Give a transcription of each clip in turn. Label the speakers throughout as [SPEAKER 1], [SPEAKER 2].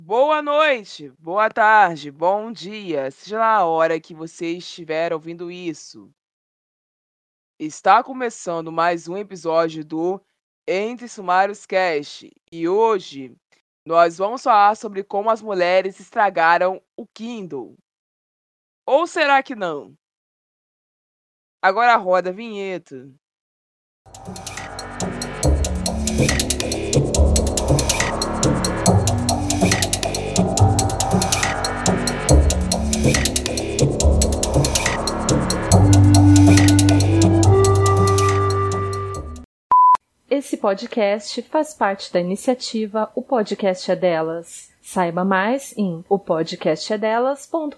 [SPEAKER 1] Boa noite, boa tarde, bom dia, seja lá a hora que você estiver ouvindo isso. Está começando mais um episódio do Entre Sumários Cast e hoje nós vamos falar sobre como as mulheres estragaram o Kindle. Ou será que não? Agora roda a vinheta.
[SPEAKER 2] Esse podcast faz parte da iniciativa O Podcast é Delas. Saiba mais em opodcastedelas.com.br.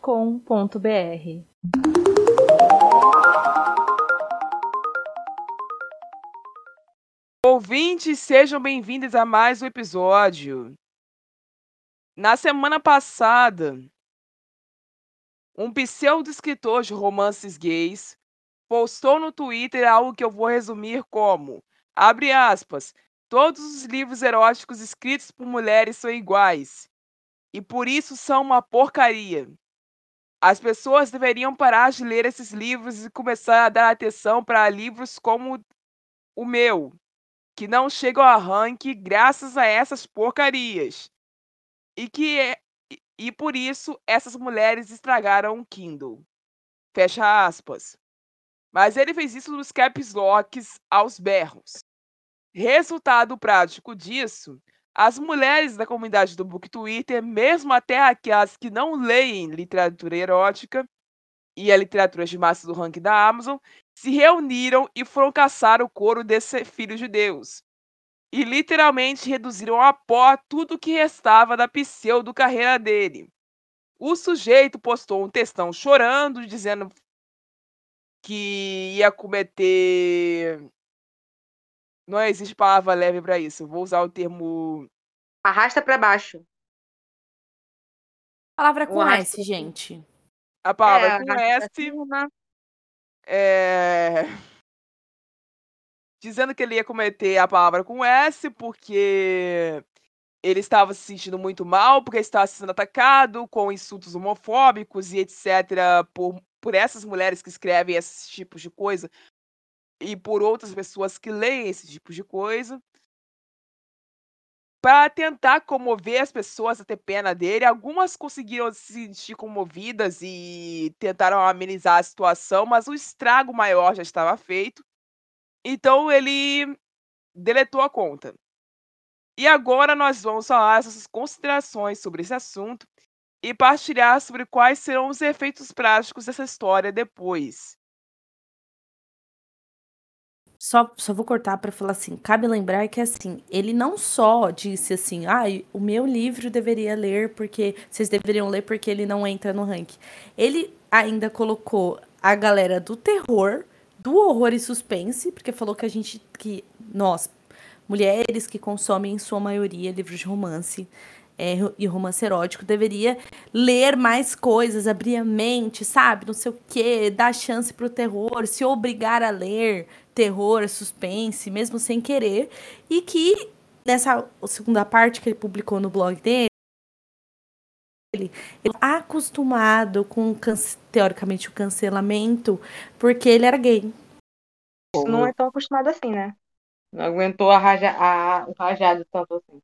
[SPEAKER 1] Ouvintes, sejam bem-vindos a mais um episódio. Na semana passada, um pseudo-escritor de romances gays postou no Twitter algo que eu vou resumir como, abre aspas, todos os livros eróticos escritos por mulheres são iguais, e por isso são uma porcaria. As pessoas deveriam parar de ler esses livros e começar a dar atenção para livros como o meu, que não chegam a ranking graças a essas porcarias. E por isso essas mulheres estragaram o Kindle. Fecha aspas. Mas ele fez isso nos caps locks aos berros. Resultado prático disso, as mulheres da comunidade do Book Twitter, mesmo até aquelas que não leem literatura erótica e a literatura de massa do ranking da Amazon, se reuniram e foram caçar o couro desse filho de Deus. E literalmente reduziram a pó tudo que restava da pseudo-carreira dele. O sujeito postou um textão chorando, dizendo que ia cometer. Não existe palavra leve para isso. Vou usar o termo.
[SPEAKER 3] Arrasta pra baixo.
[SPEAKER 4] Palavra
[SPEAKER 3] Um
[SPEAKER 4] com
[SPEAKER 3] arrasta
[SPEAKER 4] S, gente.
[SPEAKER 1] A palavra com
[SPEAKER 3] arrasta pra
[SPEAKER 1] S.
[SPEAKER 3] cima.
[SPEAKER 1] É... Dizendo que ele ia cometer a palavra com S porque ele estava se sentindo muito mal, porque estava sendo atacado com insultos homofóbicos e etc. por essas mulheres que escrevem esses tipos de coisa e por outras pessoas que leem esse tipo de coisa. Para tentar comover as pessoas a ter pena dele, algumas conseguiram se sentir comovidas e tentaram amenizar a situação, mas o estrago maior já estava feito. Então ele deletou a conta. E agora nós vamos falar essas considerações sobre esse assunto e partilhar sobre quais serão os efeitos práticos dessa história depois.
[SPEAKER 4] Só vou cortar para falar assim, cabe lembrar que assim, ele não só disse assim, o meu livro deveria ler porque vocês deveriam ler porque ele não entra no ranking. Ele ainda colocou a galera do terror, do horror e suspense, porque falou que nós, mulheres que consomem em sua maioria livros de romance, e romance erótico, deveria ler mais coisas, abrir a mente, sabe? Não sei o quê, dar chance pro terror, se obrigar a ler terror, suspense, mesmo sem querer. E que nessa segunda parte que ele publicou no blog dele, ele é acostumado com, teoricamente, o cancelamento, porque ele era gay.
[SPEAKER 3] Não é tão acostumado assim, né? Não aguentou o rajado tanto assim.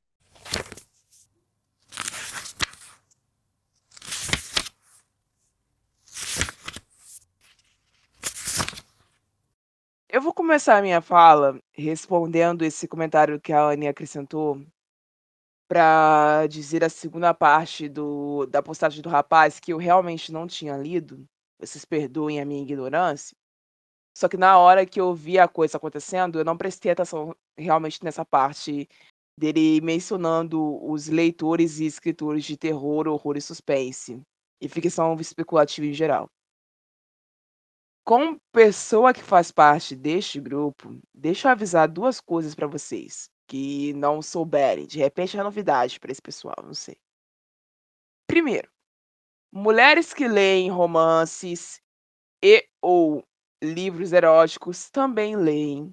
[SPEAKER 1] Eu vou começar a minha fala respondendo esse comentário que a Anne acrescentou para dizer a segunda parte da postagem do rapaz que eu realmente não tinha lido. Vocês perdoem a minha ignorância. Só que na hora que eu vi a coisa acontecendo, eu não prestei atenção realmente nessa parte dele mencionando os leitores e escritores de terror, horror e suspense, e ficção especulativa em geral. Como pessoa que faz parte deste grupo, deixa eu avisar duas coisas para vocês que não souberem. De repente é novidade para esse pessoal, não sei. Primeiro, mulheres que leem romances e ou livros eróticos também leem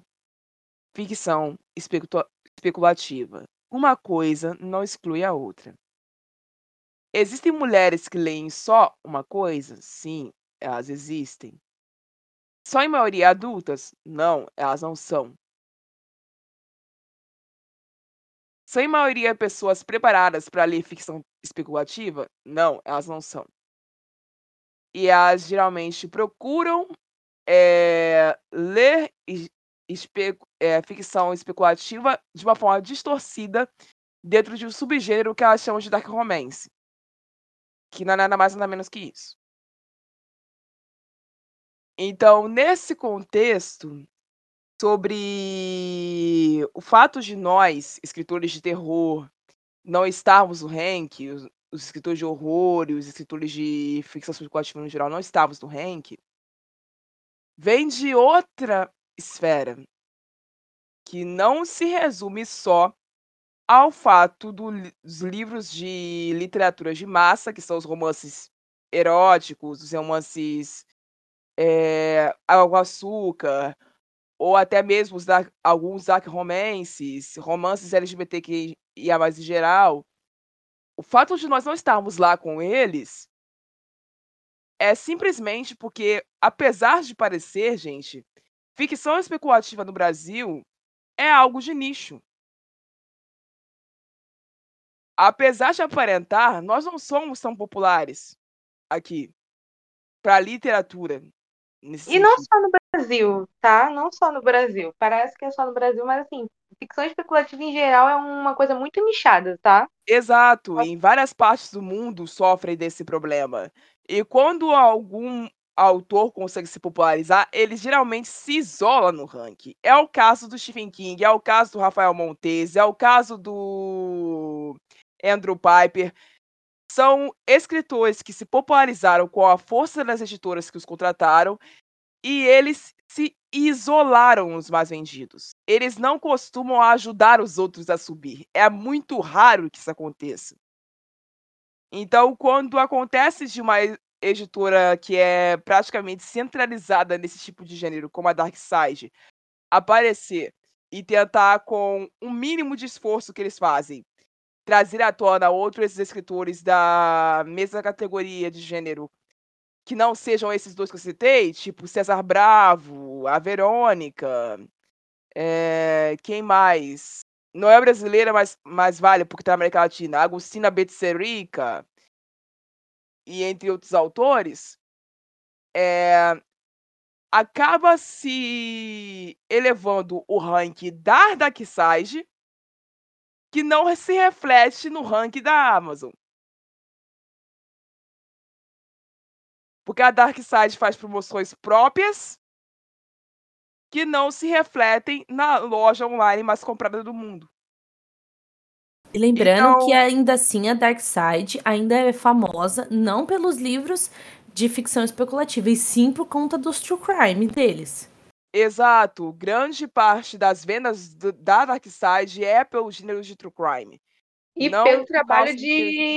[SPEAKER 1] ficção especulativa. Uma coisa não exclui a outra. Existem mulheres que leem só uma coisa? Sim, elas existem. São em maioria adultas? Não, elas não são. São em maioria pessoas preparadas para ler ficção especulativa? Não, elas não são. E elas geralmente procuram ler ficção especulativa de uma forma distorcida dentro de um subgênero que elas chamam de dark romance, que não é nada mais nada menos que isso. Então, nesse contexto, sobre o fato de nós, escritores de terror, não estarmos no ranking, os escritores de horror e os escritores de ficção especulativa no geral não estávamos no ranking, vem de outra esfera, que não se resume só ao fato dos livros de literatura de massa, que são os romances eróticos, os romances água com açúcar, ou até mesmo alguns dark romances, romances LGBTQIA+, em geral. O fato de nós não estarmos lá com eles é simplesmente porque, apesar de parecer, gente, ficção especulativa no Brasil é algo de nicho. Apesar de aparentar, nós não somos tão populares aqui, pra literatura, nesse
[SPEAKER 3] E não
[SPEAKER 1] sentido.
[SPEAKER 3] só no Brasil, tá? Não só no Brasil. Parece que é só no Brasil, mas assim, ficção especulativa em geral é uma coisa muito nichada, tá?
[SPEAKER 1] Exato, em várias partes do mundo sofrem desse problema. E quando algum autor consegue se popularizar, ele geralmente se isola no ranking. É o caso do Stephen King, é o caso do Rafael Montes, é o caso do Andrew Piper. São escritores que se popularizaram com a força das editoras que os contrataram e eles se isolaram nos mais vendidos. Eles não costumam ajudar os outros a subir. É muito raro que isso aconteça. Então, quando acontece de uma editora que é praticamente centralizada nesse tipo de gênero, como a Darkside, aparecer e tentar, com o mínimo de esforço que eles fazem, trazer à tona outros escritores da mesma categoria de gênero que não sejam esses 2 que eu citei, tipo César Bravo, a Verônica, quem mais? Não é brasileira, mas vale, porque tá na América Latina, Agostina Betserica, e entre outros autores, acaba se elevando o ranking da Darkside, que não se reflete no ranking da Amazon. Porque a Darkside faz promoções próprias que não se refletem na loja online mais comprada do mundo.
[SPEAKER 4] E lembrando
[SPEAKER 1] Então,
[SPEAKER 4] que ainda assim a Darkside ainda é famosa não pelos livros de ficção especulativa, e sim por conta dos true crime deles.
[SPEAKER 1] exato, grande parte das vendas da Darkside é pelo gênero de true crime.
[SPEAKER 3] E
[SPEAKER 1] Não
[SPEAKER 3] pelo
[SPEAKER 1] por
[SPEAKER 3] trabalho
[SPEAKER 1] causa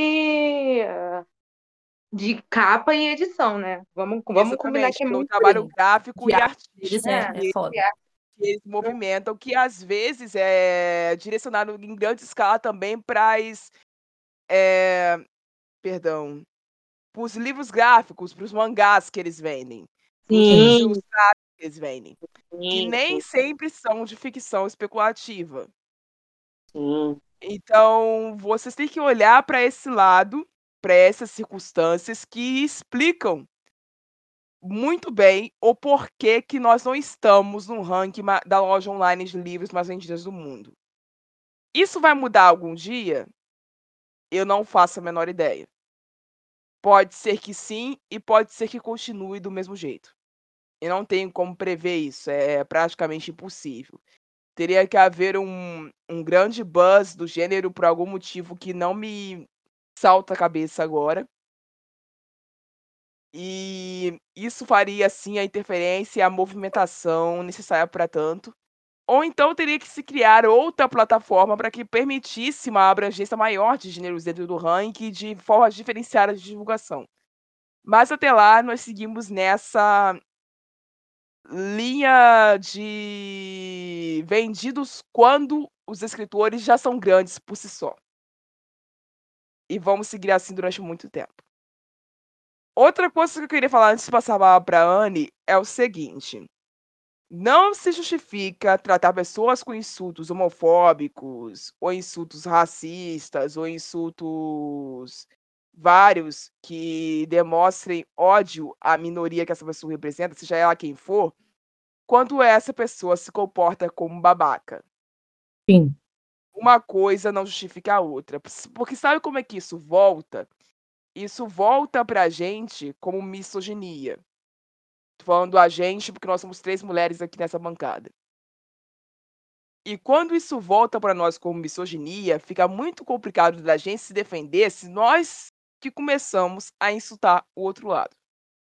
[SPEAKER 3] de capa e edição, né? Vamos combinar que
[SPEAKER 1] exatamente,
[SPEAKER 3] é
[SPEAKER 1] pelo
[SPEAKER 3] muito
[SPEAKER 1] trabalho
[SPEAKER 3] lindo.
[SPEAKER 1] gráfico
[SPEAKER 4] De
[SPEAKER 1] e
[SPEAKER 4] arte deles
[SPEAKER 1] artístico
[SPEAKER 3] É,
[SPEAKER 4] é foda.
[SPEAKER 1] que eles movimentam, que às vezes é direcionado em grande escala também para os livros gráficos, para os mangás que eles vendem, para os livros
[SPEAKER 3] sim,
[SPEAKER 1] ilustrados que eles vendem, que
[SPEAKER 3] sim,
[SPEAKER 1] nem
[SPEAKER 3] sim,
[SPEAKER 1] sempre são de ficção especulativa.
[SPEAKER 3] sim.
[SPEAKER 1] Então, vocês têm que olhar para esse lado, para essas circunstâncias que explicam muito bem o porquê que nós não estamos no ranking da loja online de livros mais vendidas do mundo. Isso vai mudar algum dia? Eu não faço a menor ideia. Pode ser que sim e pode ser que continue do mesmo jeito. Eu não tenho como prever isso, é praticamente impossível. Teria que haver um grande buzz do gênero por algum motivo que não me salta a cabeça agora. E isso faria, sim, a interferência e a movimentação necessária para tanto. Ou então teria que se criar outra plataforma para que permitisse uma abrangência maior de gêneros dentro do ranking de forma diferenciada de divulgação. Mas até lá nós seguimos nessa linha de vendidos quando os escritores já são grandes por si só. E vamos seguir assim durante muito tempo. Outra coisa que eu queria falar antes de passar a palavra para a Anne é o seguinte: não se justifica tratar pessoas com insultos homofóbicos, ou insultos racistas, ou insultos vários que demonstrem ódio à minoria que essa pessoa representa, seja ela quem for, quando essa pessoa se comporta como babaca.
[SPEAKER 4] Sim.
[SPEAKER 1] Uma coisa não justifica a outra. Porque sabe como é que isso volta? Isso volta pra gente como misoginia. Tô falando a gente, porque nós somos 3 mulheres aqui nessa bancada. E quando isso volta pra nós como misoginia, fica muito complicado da gente se defender se nós que começamos a insultar o outro lado.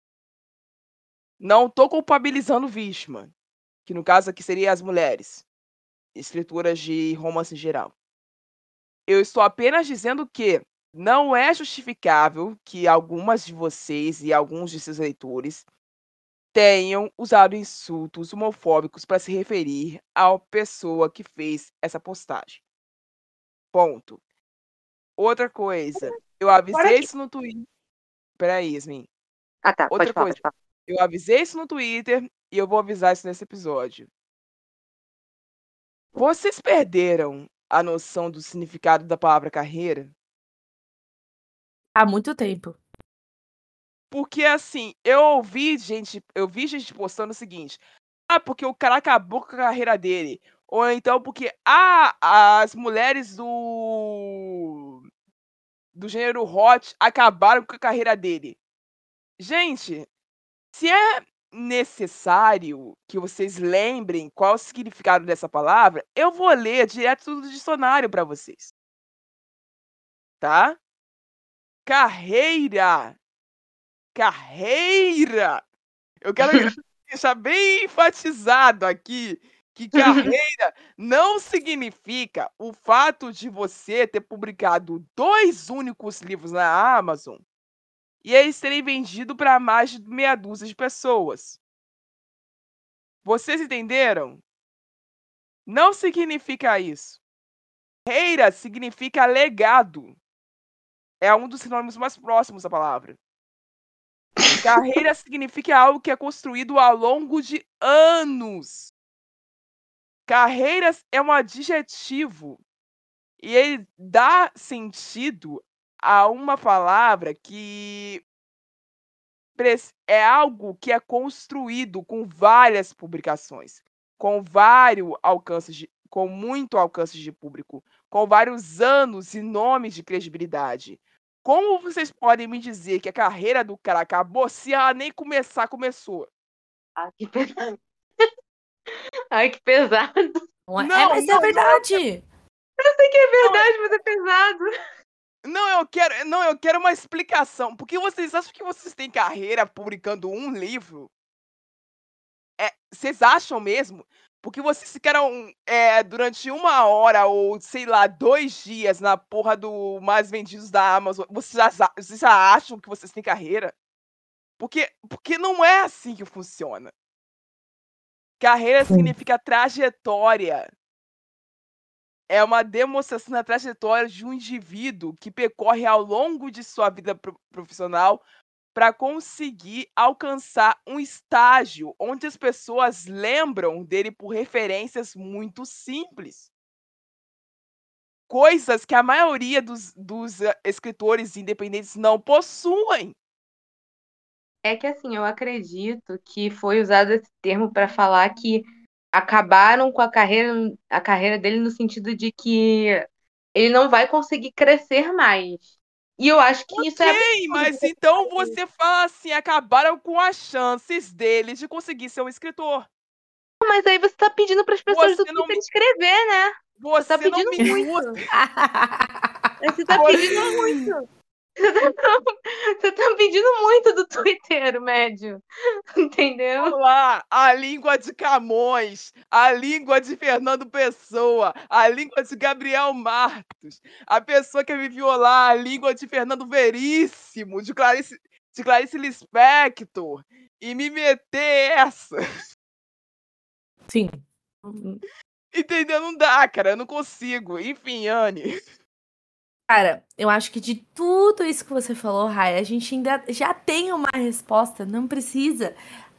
[SPEAKER 1] Não tô culpabilizando vítima, que no caso aqui seria as mulheres, escritoras de romance em geral. Eu estou apenas dizendo que não é justificável que algumas de vocês e alguns de seus leitores tenham usado insultos homofóbicos para se referir à pessoa que fez essa postagem. Ponto. Outra coisa, eu avisei
[SPEAKER 3] que-
[SPEAKER 1] isso no Twitter. Peraí, Yasmin.
[SPEAKER 3] Ah, tá.
[SPEAKER 1] Outra
[SPEAKER 3] Pode falar,
[SPEAKER 1] coisa,
[SPEAKER 3] pode falar.
[SPEAKER 1] eu avisei isso no Twitter e eu vou avisar isso nesse episódio. Vocês perderam a noção do significado da palavra carreira?
[SPEAKER 4] Há muito tempo.
[SPEAKER 1] Porque, assim, eu vi gente postando o seguinte: "Ah, porque o cara acabou com a carreira dele", ou então porque, as mulheres do gênero hot acabaram com a carreira dele. Gente, se é necessário que vocês lembrem qual o significado dessa palavra, eu vou ler direto do dicionário para vocês. Tá? Carreira. Carreira. Eu quero deixar bem enfatizado aqui que carreira não significa o fato de você ter publicado 2 únicos livros na Amazon e eles terem vendido para mais de meia dúzia de pessoas. Vocês entenderam? Não significa isso. Carreira significa legado. É um dos sinônimos mais próximos da palavra. Carreira significa algo que é construído ao longo de anos. Carreiras é um adjetivo e ele dá sentido a uma palavra que é algo que é construído com várias publicações, com muito alcance de público, com vários anos e nomes de credibilidade. Como vocês podem me dizer que a carreira do cara acabou se ela nem começou?
[SPEAKER 3] Ai, que pesado. Ai, que pesado.
[SPEAKER 4] Não é,
[SPEAKER 1] Não,
[SPEAKER 4] mas é
[SPEAKER 1] não,
[SPEAKER 4] verdade.
[SPEAKER 3] Eu sei que é
[SPEAKER 1] não,
[SPEAKER 3] verdade, mas é pesado.
[SPEAKER 1] não, eu quero uma explicação. Por que vocês acham que vocês têm carreira publicando um livro? Vocês acham mesmo? Porque vocês ficaram, durante 1 hora ou, sei lá, 2 dias na porra do mais vendidos da Amazon, vocês já acham que vocês têm carreira? Porque não é assim que funciona. Carreira significa trajetória. É uma demonstração da trajetória de um indivíduo que percorre ao longo de sua vida profissional para conseguir alcançar um estágio onde as pessoas lembram dele por referências muito simples. Coisas que a maioria dos escritores independentes não possuem.
[SPEAKER 3] É que assim, eu acredito que foi usado esse termo para falar que acabaram com a carreira dele no sentido de que ele não vai conseguir crescer mais. E eu acho que isso é
[SPEAKER 1] Ok,
[SPEAKER 3] absurdo.
[SPEAKER 1] mas então você fala assim, acabaram com as chances dele de conseguir ser um escritor.
[SPEAKER 3] Mas aí você tá pedindo para as pessoas do
[SPEAKER 1] Você não
[SPEAKER 3] Twitter
[SPEAKER 1] me,
[SPEAKER 3] escrever, né? Você tá
[SPEAKER 1] você não
[SPEAKER 3] pedindo
[SPEAKER 1] me
[SPEAKER 3] muito. Você tá
[SPEAKER 1] Você-
[SPEAKER 3] pedindo muito. Você tá pedindo muito do Twitter, médio. Entendeu?
[SPEAKER 1] Olá, a língua de Camões, a língua de Fernando Pessoa, a língua de Gabriel Martos, a pessoa que me violar, a língua de Fernando Veríssimo, de Clarice Lispector, e me meter essa.
[SPEAKER 4] Sim.
[SPEAKER 1] Entendeu? Não dá, cara, eu não consigo. Enfim, Anne.
[SPEAKER 4] Cara, eu acho que de tudo isso que você falou, Rai, a gente ainda já tem uma resposta, não precisa.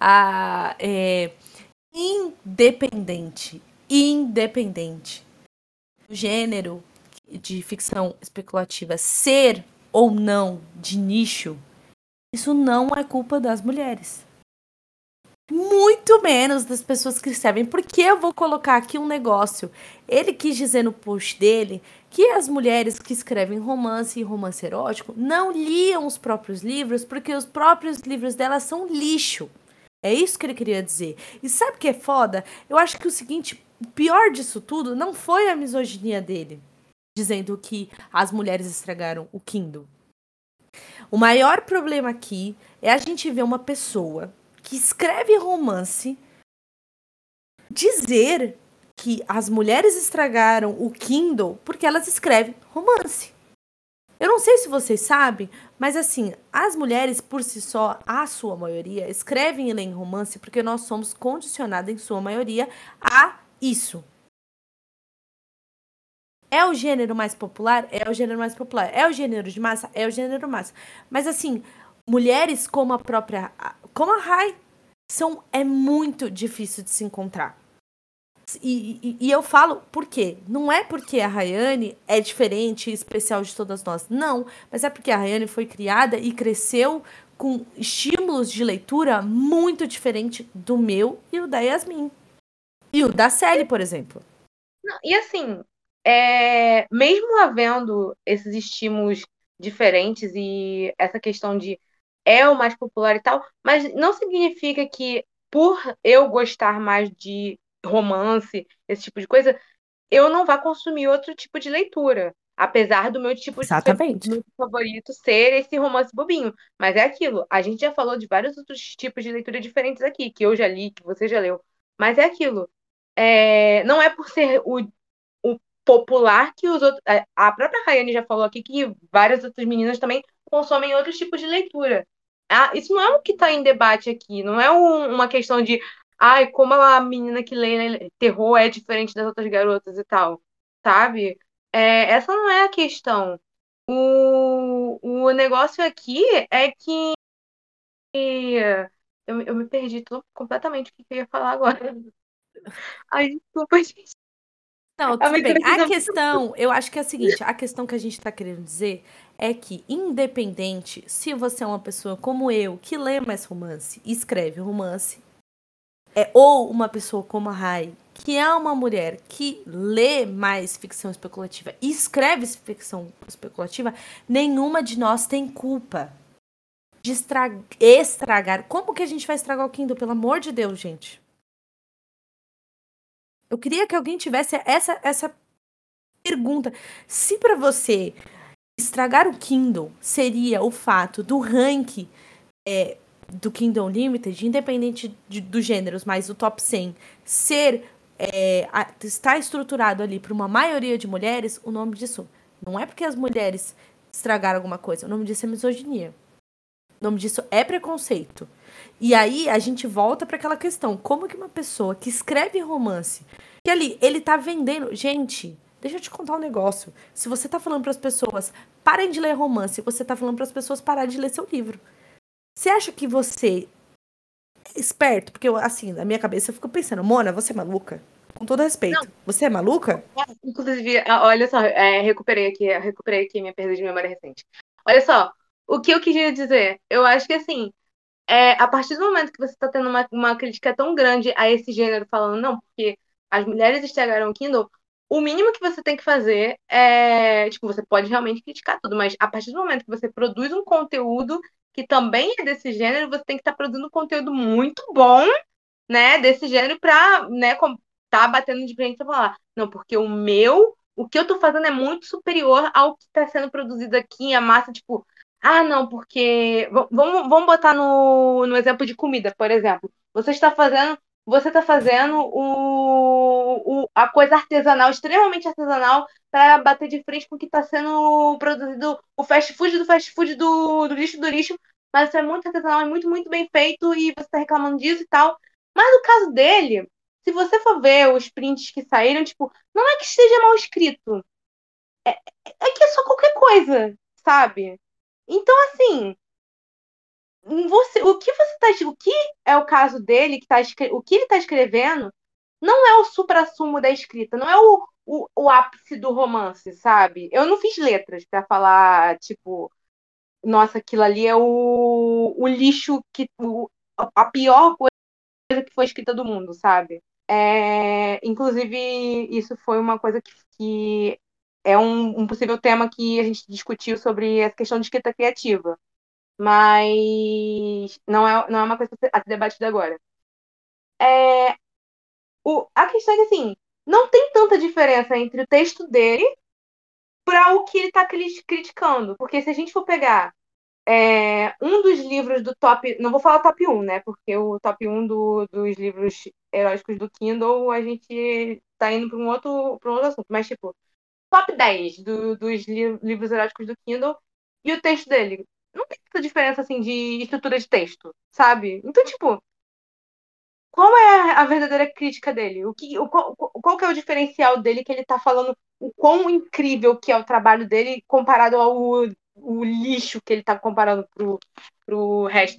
[SPEAKER 4] Independente, independente do gênero de ficção especulativa ser ou não de nicho, isso não é culpa das mulheres. Muito menos das pessoas que escrevem. Porque eu vou colocar aqui um negócio. Ele quis dizer no post dele que as mulheres que escrevem romance e romance erótico não liam os próprios livros porque os próprios livros delas são lixo. É isso que ele queria dizer. E sabe o que é foda? Eu acho que o seguinte, o pior disso tudo não foi a misoginia dele, dizendo que as mulheres estragaram o Kindle. O maior problema aqui é a gente ver uma pessoa que escreve romance dizer que as mulheres estragaram o Kindle porque elas escrevem romance. Eu não sei se vocês sabem, mas assim, as mulheres por si só, a sua maioria, escrevem e leem romance porque nós somos condicionadas, em sua maioria, a isso. É o gênero mais popular? É o gênero mais popular. É o gênero de massa? É o gênero massa. Mas assim, mulheres como a própria... Como a Rai, é muito difícil de se encontrar. E eu falo por quê? Não é porque a Rayane é diferente e especial de todas nós. Não, mas é porque a Rayane foi criada e cresceu com estímulos de leitura muito diferente do meu e o da Yasmin. E o da Sally, por exemplo.
[SPEAKER 3] E assim, mesmo havendo esses estímulos diferentes e essa questão de é o mais popular e tal, mas não significa que por eu gostar mais de romance, esse tipo de coisa, eu não vá consumir outro tipo de leitura. Apesar do meu
[SPEAKER 4] Exatamente.
[SPEAKER 3] meu favorito ser esse romance bobinho. Mas é aquilo, a gente já falou de vários outros tipos de leitura diferentes aqui, que eu já li, que você já leu. Mas é aquilo. Não é por ser o popular que os outros. A própria Rayane já falou aqui que várias outras meninas também consomem outros tipos de leitura. Isso não é o que está em debate aqui, não é uma questão de ai, como a menina que lê terror é diferente das outras garotas e tal, sabe? Essa não é a questão. O negócio aqui é que eu me perdi completamente o que eu ia falar agora. Ai, desculpa, gente.
[SPEAKER 4] Não,
[SPEAKER 3] A
[SPEAKER 4] tudo
[SPEAKER 3] minha
[SPEAKER 4] bem. A
[SPEAKER 3] cabeça
[SPEAKER 4] questão, eu acho que é a seguinte, a questão que a gente está querendo dizer é que, independente se você é uma pessoa como eu, que lê mais romance e escreve romance, ou uma pessoa como a Rai, que é uma mulher que lê mais ficção especulativa e escreve ficção especulativa, nenhuma de nós tem culpa de estragar. Como que a gente vai estragar o Kindle? Pelo amor de Deus, gente. Eu queria que alguém tivesse essa pergunta. Se para você estragar o Kindle seria o fato do ranking do Kindle Unlimited, independente dos gêneros, mas o top 100 está estruturado ali para uma maioria de mulheres, o nome disso não é porque as mulheres estragaram alguma coisa, o nome disso é misoginia. O nome disso é preconceito. E aí a gente volta para aquela questão, como que uma pessoa que escreve romance, que ali ele tá vendendo, gente, deixa eu te contar um negócio. Se você tá falando para as pessoas parem de ler romance, você tá falando para as pessoas pararem de ler seu livro. Você acha que você é esperto? Porque, assim, na minha cabeça eu fico pensando, Mona, você é maluca? Com todo respeito.
[SPEAKER 3] Não.
[SPEAKER 4] Você é maluca?
[SPEAKER 3] Inclusive, olha só, recuperei aqui minha perda de memória recente. Olha só, o que eu queria dizer, eu acho que assim, a partir do momento que você está tendo uma crítica tão grande a esse gênero, falando, não, porque as mulheres estragaram o Kindle, o mínimo que você tem que fazer tipo, você pode realmente criticar tudo, mas a partir do momento que você produz um conteúdo que também é desse gênero, você tem que estar produzindo um conteúdo muito bom, né, desse gênero pra, né, tá batendo de frente e falar, não, porque o que eu tô fazendo é muito superior ao que tá sendo produzido aqui, a massa, tipo, não, porque, vamos botar no exemplo de comida, por exemplo, você tá fazendo a coisa artesanal, extremamente artesanal, para bater de frente com o que está sendo produzido, o fast food do fast food do lixo do lixo, mas isso é muito artesanal, é muito, muito bem feito, e você está reclamando disso e tal. Mas no caso dele, se você for ver os prints que saíram, tipo, não é que esteja mal escrito. que é só qualquer coisa, sabe? Então, assim, o que é o caso dele, o que ele tá escrevendo, não é o suprassumo da escrita, não é o ápice do romance, sabe? Eu não fiz letras pra falar, tipo, nossa, aquilo ali é o lixo a pior coisa que foi escrita do mundo, sabe? Inclusive, isso foi uma coisa que é um possível tema que a gente discutiu sobre a questão de escrita criativa. Mas não é uma coisa a ser debatida agora. A questão é que, assim, não tem tanta diferença entre o texto dele para o que ele está criticando. Porque se a gente for pegar um dos livros do top. Não vou falar top 1, né? Porque o top 1 dos livros eróticos do Kindle, a gente tá indo para um outro assunto. Mas, tipo, top 10 dos livros eróticos do Kindle e o texto dele. Não tem tanta diferença, assim, de estrutura de texto, sabe? Então, tipo, qual é a verdadeira crítica dele? Qual que é o diferencial dele que ele tá falando o quão incrível que é o trabalho dele comparado ao o lixo que ele tá comparando pro resto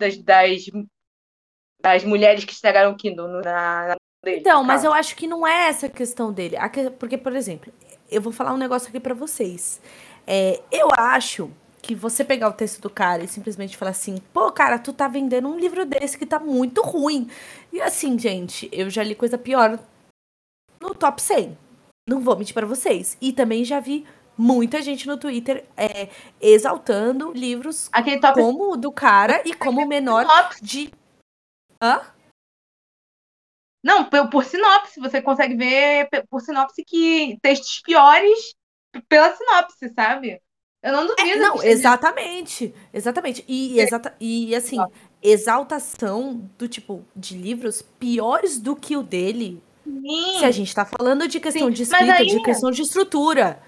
[SPEAKER 3] das mulheres que estragaram o Kindle dele,
[SPEAKER 4] Então,
[SPEAKER 3] no
[SPEAKER 4] mas eu
[SPEAKER 3] caso.
[SPEAKER 4] acho que não é essa a questão dele. Porque, por exemplo, eu vou falar um negócio aqui pra vocês. Eu acho que você pegar o texto do cara e simplesmente falar assim, pô, cara, tu tá vendendo um livro desse que tá muito ruim. E assim, gente, eu já li coisa pior no top 100. Não vou mentir pra vocês. E também já vi muita gente no Twitter exaltando livros
[SPEAKER 3] Aquele top
[SPEAKER 4] como o do cara e como o menor
[SPEAKER 3] sinopse.
[SPEAKER 4] de... Hã?
[SPEAKER 3] Não, por sinopse, você consegue ver por sinopse que textos piores pela sinopse, sabe? Eu não duvido que
[SPEAKER 4] Não,
[SPEAKER 3] esteja.
[SPEAKER 4] exatamente. Exatamente. E assim, exaltação do tipo de livros piores do que o dele. Se a
[SPEAKER 3] Sim,
[SPEAKER 4] gente tá falando de questão
[SPEAKER 3] sim.
[SPEAKER 4] de
[SPEAKER 3] Mas
[SPEAKER 4] escrita,
[SPEAKER 3] aí,
[SPEAKER 4] de questão de estrutura.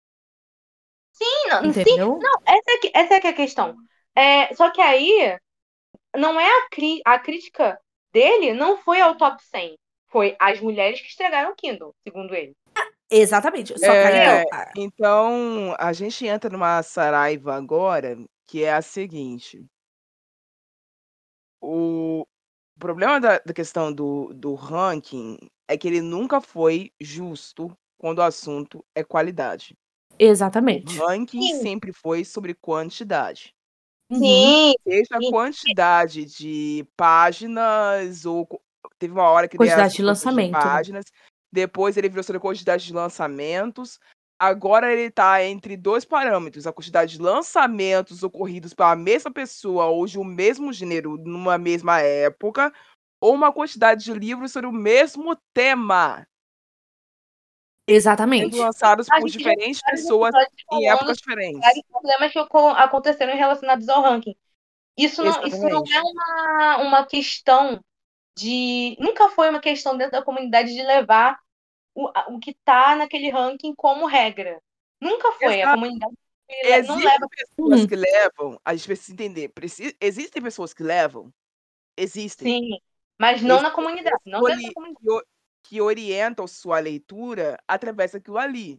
[SPEAKER 3] sim,
[SPEAKER 4] Entendeu?
[SPEAKER 3] não, essa é que é a questão. Só que aí, não é a crítica dele não foi ao top 100. Foi as mulheres que estragaram o Kindle, segundo ele.
[SPEAKER 4] Exatamente. Só que aí
[SPEAKER 3] Entendeu?
[SPEAKER 1] Então, a gente entra numa saraiva agora, que é a seguinte: o problema da questão do ranking é que ele nunca foi justo quando o assunto é qualidade. O
[SPEAKER 4] Exatamente.
[SPEAKER 1] ranking
[SPEAKER 3] Sim,
[SPEAKER 1] sempre foi sobre quantidade.
[SPEAKER 4] Uhum.
[SPEAKER 3] sim,
[SPEAKER 1] Seja a
[SPEAKER 3] sim.
[SPEAKER 1] quantidade de páginas ou teve uma hora que ele era
[SPEAKER 4] Quantidade de
[SPEAKER 1] sobre quantidade de
[SPEAKER 4] lançamento, né?
[SPEAKER 1] páginas, depois ele virou sobre quantidade de lançamentos, agora ele está entre 2 parâmetros, a quantidade de lançamentos ocorridos pela mesma pessoa ou de um mesmo gênero numa mesma época, ou uma quantidade de livros sobre o mesmo tema, sendo
[SPEAKER 4] Exatamente.
[SPEAKER 1] lançados
[SPEAKER 3] A
[SPEAKER 1] por
[SPEAKER 3] gente já tem
[SPEAKER 1] diferentes
[SPEAKER 3] vários
[SPEAKER 1] pessoas
[SPEAKER 3] episódios
[SPEAKER 1] em
[SPEAKER 3] falando
[SPEAKER 1] épocas
[SPEAKER 3] sobre
[SPEAKER 1] diferentes.
[SPEAKER 3] vários problemas que aconteceram relacionados ao ranking. Isso não é
[SPEAKER 1] Exatamente.
[SPEAKER 3] uma questão de. Nunca foi uma questão dentro da comunidade de levar o que está naquele ranking como regra. Nunca foi. A
[SPEAKER 1] Exato.
[SPEAKER 3] comunidade não
[SPEAKER 1] Existem
[SPEAKER 3] leva.
[SPEAKER 1] pessoas
[SPEAKER 4] Uhum.
[SPEAKER 1] que levam, a gente precisa entender, existem pessoas que levam? Existem.
[SPEAKER 3] Sim, mas não na
[SPEAKER 1] Existem
[SPEAKER 3] comunidade,
[SPEAKER 1] pessoas
[SPEAKER 3] não dentro da comunidade.
[SPEAKER 1] que orientam sua leitura através daquilo ali.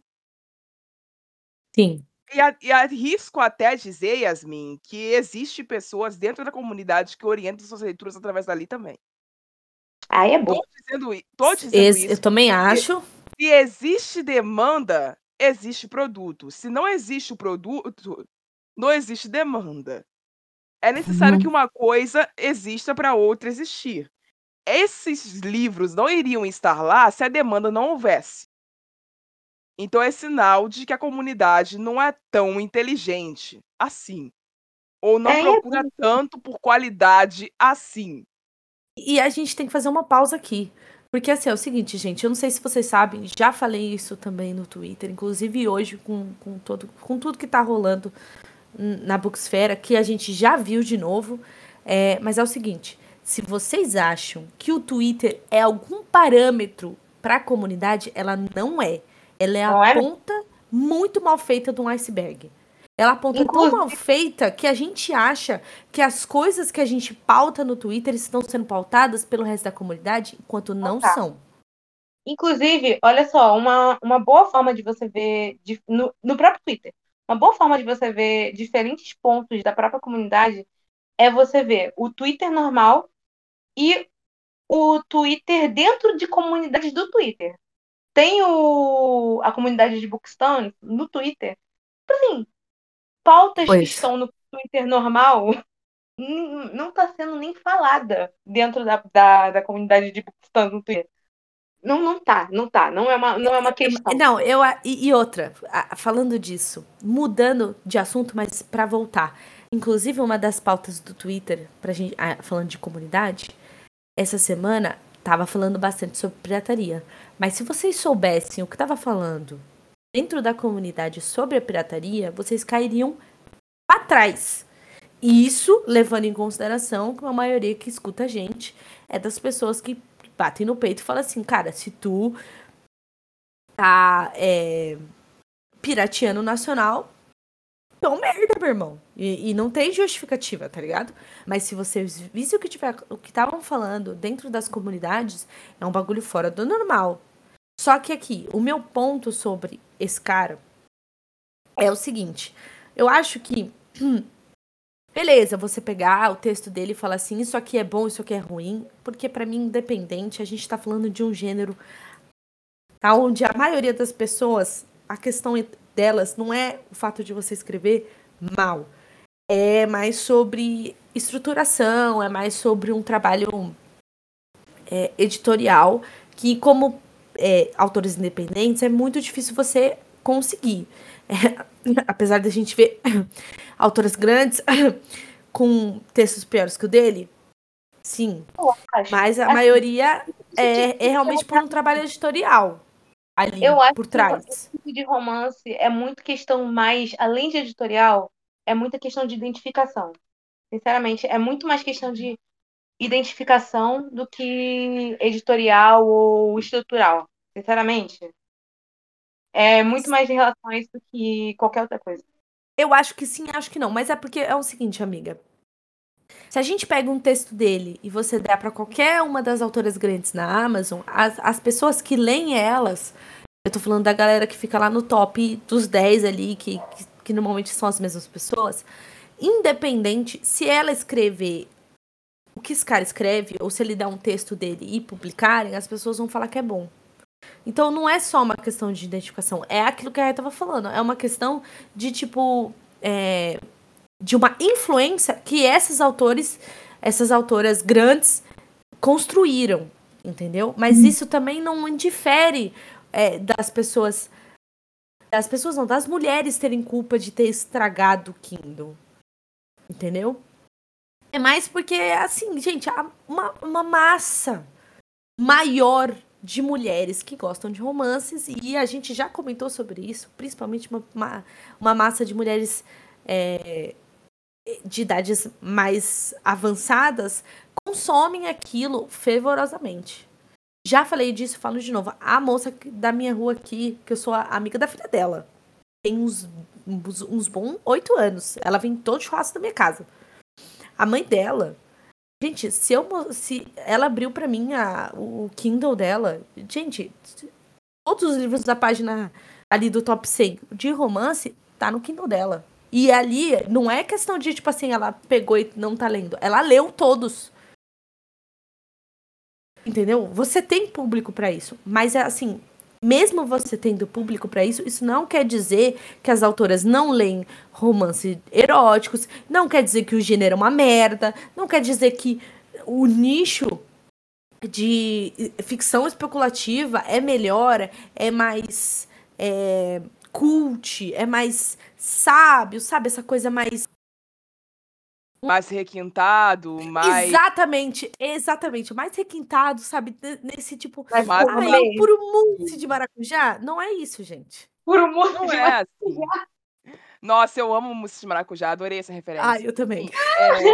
[SPEAKER 4] Sim.
[SPEAKER 1] E arrisco até dizer, Yasmin, que existe pessoas dentro da comunidade que orientam suas leituras através dali também.
[SPEAKER 3] Aí é
[SPEAKER 1] Tô
[SPEAKER 3] bom.
[SPEAKER 1] dizendo
[SPEAKER 4] Eu
[SPEAKER 1] isso
[SPEAKER 4] também
[SPEAKER 1] porque
[SPEAKER 4] acho.
[SPEAKER 1] se existe demanda, existe produto. Se não existe o produto, não existe demanda. É necessário que
[SPEAKER 4] Uhum.
[SPEAKER 1] uma coisa exista para outra existir. Esses livros não iriam estar lá se a demanda não houvesse. Então é sinal de que a comunidade não é tão inteligente assim, ou não
[SPEAKER 3] É,
[SPEAKER 1] procura tanto por qualidade assim.
[SPEAKER 4] E a gente tem que fazer uma pausa aqui. Porque assim, é o seguinte, gente, eu não sei se vocês sabem, já falei isso também no Twitter, inclusive hoje com tudo que tá rolando na Booksfera, que a gente já viu de novo. Mas é o seguinte, se vocês acham que o Twitter é algum parâmetro para a comunidade, ela não é. Ela é a
[SPEAKER 3] não é?
[SPEAKER 4] ponta muito mal feita de um iceberg. Ela aponta tão mal
[SPEAKER 3] Inclusive,
[SPEAKER 4] feita que a gente acha que as coisas que a gente pauta no Twitter estão sendo pautadas pelo resto da comunidade, enquanto não
[SPEAKER 3] tá.
[SPEAKER 4] são.
[SPEAKER 3] Inclusive, olha só, uma boa forma de você ver no próprio Twitter, uma boa forma de você ver diferentes pontos da própria comunidade é você ver o Twitter normal e o Twitter dentro de comunidades do Twitter. Tem a comunidade de Bookstone no Twitter. Assim, pautas que
[SPEAKER 4] Pois.
[SPEAKER 3] estão no Twitter normal não está sendo nem falada dentro da comunidade de Bookstone no Twitter. Não tá, não tá. Não é uma questão.
[SPEAKER 4] Não, e outra, falando disso, mudando de assunto, mas para voltar. Inclusive, uma das pautas do Twitter, pra gente, falando de comunidade, essa semana tava falando bastante sobre pirataria. Mas se vocês soubessem o que tava falando dentro da comunidade sobre a pirataria, vocês cairiam para trás. E isso levando em consideração que a maioria que escuta a gente é das pessoas que batem no peito e falam assim, cara, se tu tá pirateando nacional, então merda, meu irmão. E não tem justificativa, tá ligado? Mas se vocês vissem o que estavam falando dentro das comunidades, é um bagulho fora do normal. Só que aqui, o meu ponto sobre esse cara é o seguinte. Eu acho que beleza, você pegar o texto dele e falar assim, isso aqui é bom, isso aqui é ruim, porque pra mim, independente, a gente tá falando de um gênero onde a maioria das pessoas, a questão delas não é o fato de você escrever mal, é mais sobre estruturação, é mais sobre um trabalho editorial, que como autores independentes é muito difícil você conseguir. Apesar da gente ver autoras grandes com textos piores que o dele, sim.
[SPEAKER 3] Acho.
[SPEAKER 4] Mas a
[SPEAKER 3] Assim,
[SPEAKER 4] maioria
[SPEAKER 3] esse
[SPEAKER 4] é realmente por um trabalho editorial ali
[SPEAKER 3] Eu acho
[SPEAKER 4] por
[SPEAKER 3] que esse
[SPEAKER 4] trás.
[SPEAKER 3] tipo de romance é muito questão mais, além de editorial, é muita questão de identificação. Sinceramente, é muito mais questão de identificação do que editorial ou estrutural. Sinceramente, é muito mais em relação a isso do que qualquer outra coisa.
[SPEAKER 4] Eu acho que sim, acho que não. Mas é porque é o seguinte, amiga. Se a gente pega um texto dele e você der para qualquer uma das autoras grandes na Amazon, as pessoas que leem elas, eu tô falando da galera que fica lá no top dos 10 ali, que normalmente são as mesmas pessoas, independente se ela escrever o que esse cara escreve, ou se ele dá um texto dele e publicarem, as pessoas vão falar que é bom. Então não é só uma questão de identificação, é aquilo que a Aya tava falando, é uma questão de tipo. De uma influência que essas autoras grandes construíram, entendeu? Mas isso também não indifere das pessoas não, das mulheres terem culpa de ter estragado o Kindle, entendeu? É mais porque, assim, gente, há uma massa maior de mulheres que gostam de romances e a gente já comentou sobre isso, principalmente uma massa de mulheres de idades mais avançadas consomem aquilo fervorosamente. Já falei disso, falo de novo. A moça da minha rua aqui, que eu sou amiga da filha dela, tem uns bons 8 anos. Ela vem todo churrasco da minha casa. A mãe dela, gente, se ela abriu pra mim o Kindle dela, gente, todos os livros da página ali do top 100 de romance tá no Kindle dela. E ali não é questão de, tipo assim, ela pegou e não tá lendo. Ela leu todos. Entendeu? Você tem público pra isso. Mas, assim, mesmo você tendo público pra isso, isso não quer dizer que as autoras não leem romances eróticos. Não quer dizer que o gênero é uma merda. Não quer dizer que o nicho de ficção especulativa é melhor, é mais cult, é mais sábio, sabe? Essa coisa mais...
[SPEAKER 1] Mais requintado, mais...
[SPEAKER 4] Exatamente. Mais requintado, sabe? Nesse tipo...
[SPEAKER 3] Mas
[SPEAKER 1] Mais
[SPEAKER 3] por
[SPEAKER 4] Ai, é o
[SPEAKER 3] mês,
[SPEAKER 4] puro mousse de maracujá? Não é isso, gente.
[SPEAKER 3] por um monte
[SPEAKER 1] Não
[SPEAKER 3] de
[SPEAKER 1] é assim. Nossa, eu amo mousse de maracujá, adorei essa referência.
[SPEAKER 4] Ah, eu também.
[SPEAKER 1] Enfim,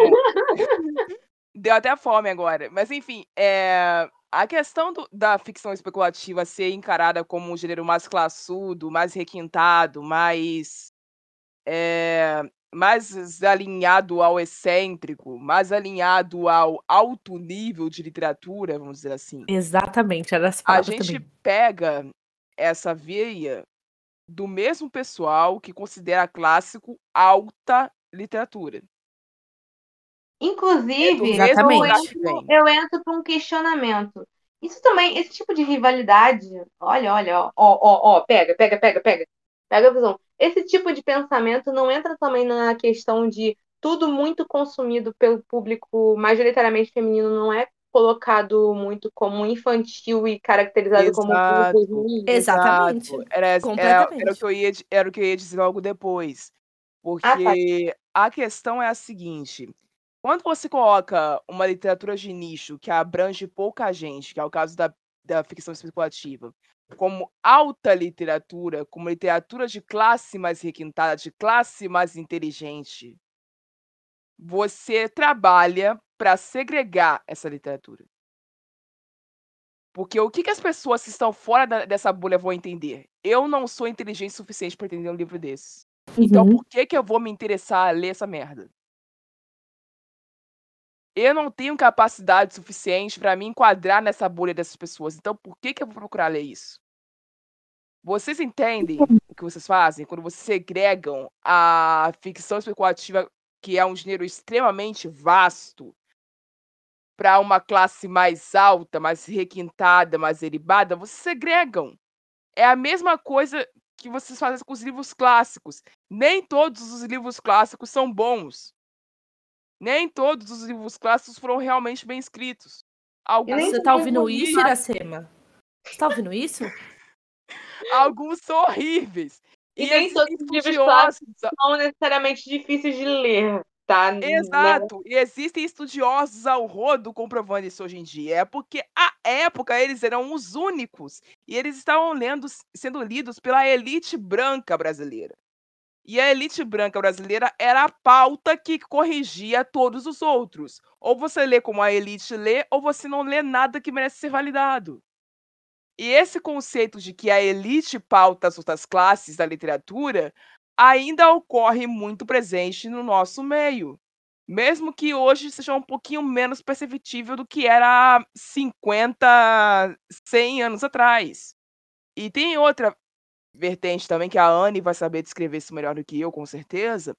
[SPEAKER 1] deu até fome agora. Mas enfim, a questão da ficção especulativa ser encarada como um gênero mais classudo, mais requintado, mais mais alinhado ao excêntrico, mais alinhado ao alto nível de literatura, vamos dizer assim.
[SPEAKER 4] Exatamente, era essa
[SPEAKER 1] A
[SPEAKER 4] palavra
[SPEAKER 1] gente
[SPEAKER 4] também.
[SPEAKER 1] pega essa veia do mesmo pessoal que considera clássico alta literatura. É do
[SPEAKER 3] Inclusive,
[SPEAKER 1] mesmo
[SPEAKER 3] eu
[SPEAKER 1] lugar
[SPEAKER 4] Exatamente.
[SPEAKER 1] que vem.
[SPEAKER 3] entro para um questionamento. Isso também, esse tipo de rivalidade, olha, ó, pega. Pega a visão. Esse tipo de pensamento não entra também na questão de tudo muito consumido pelo público majoritariamente feminino não é colocado muito como infantil e caracterizado como público
[SPEAKER 1] Exato,
[SPEAKER 3] ruim?
[SPEAKER 1] exato.
[SPEAKER 4] Exatamente.
[SPEAKER 1] Era
[SPEAKER 4] Completamente.
[SPEAKER 1] o que eu ia dizer logo depois.
[SPEAKER 3] Ah, tá.
[SPEAKER 1] Porque a questão é a seguinte: quando você coloca uma literatura de nicho que abrange pouca gente, que é o caso da ficção especulativa, como alta literatura, como literatura de classe mais requintada, de classe mais inteligente, você trabalha para segregar essa literatura. Porque o que as pessoas que estão fora dessa bolha vão entender? Eu não sou inteligente o suficiente para entender um livro desses. Então
[SPEAKER 4] Uhum.
[SPEAKER 1] por que eu vou me interessar a ler essa merda? Eu não tenho capacidade suficiente para me enquadrar nessa bolha dessas pessoas, então por que eu vou procurar ler isso? Vocês entendem o que vocês fazem quando vocês segregam a ficção especulativa, que é um gênero extremamente vasto, para uma classe mais alta, mais requintada, mais elevada? Vocês segregam. É a mesma coisa que vocês fazem com os livros clássicos. Nem todos os livros clássicos são bons. Nem todos os livros clássicos foram realmente bem escritos.
[SPEAKER 3] E nem
[SPEAKER 1] Alguns
[SPEAKER 4] Você
[SPEAKER 3] todo
[SPEAKER 4] tá
[SPEAKER 1] são
[SPEAKER 4] ouvindo
[SPEAKER 3] mundo
[SPEAKER 4] isso,
[SPEAKER 1] horríveis,
[SPEAKER 4] Iracema? Você tá ouvindo isso?
[SPEAKER 1] alguns são horríveis.
[SPEAKER 3] E
[SPEAKER 1] E
[SPEAKER 3] nem todos
[SPEAKER 1] existem
[SPEAKER 3] os livros clássicos
[SPEAKER 1] estudiosos,
[SPEAKER 3] são necessariamente difíceis de ler, tá? Né?
[SPEAKER 1] exato, e existem estudiosos ao rodo comprovando isso hoje em dia. É porque à época eles eram os únicos e eles estavam sendo lidos pela elite branca brasileira. E a elite branca brasileira era a pauta que corrigia todos os outros. Ou você lê como a elite lê, ou você não lê nada que merece ser validado. E esse conceito de que a elite pauta as outras classes da literatura ainda ocorre muito presente no nosso meio. Mesmo que hoje seja um pouquinho menos perceptível do que era 50, 100 anos atrás. E tem outra vertente também, que a Anne vai saber descrever isso melhor do que eu, com certeza,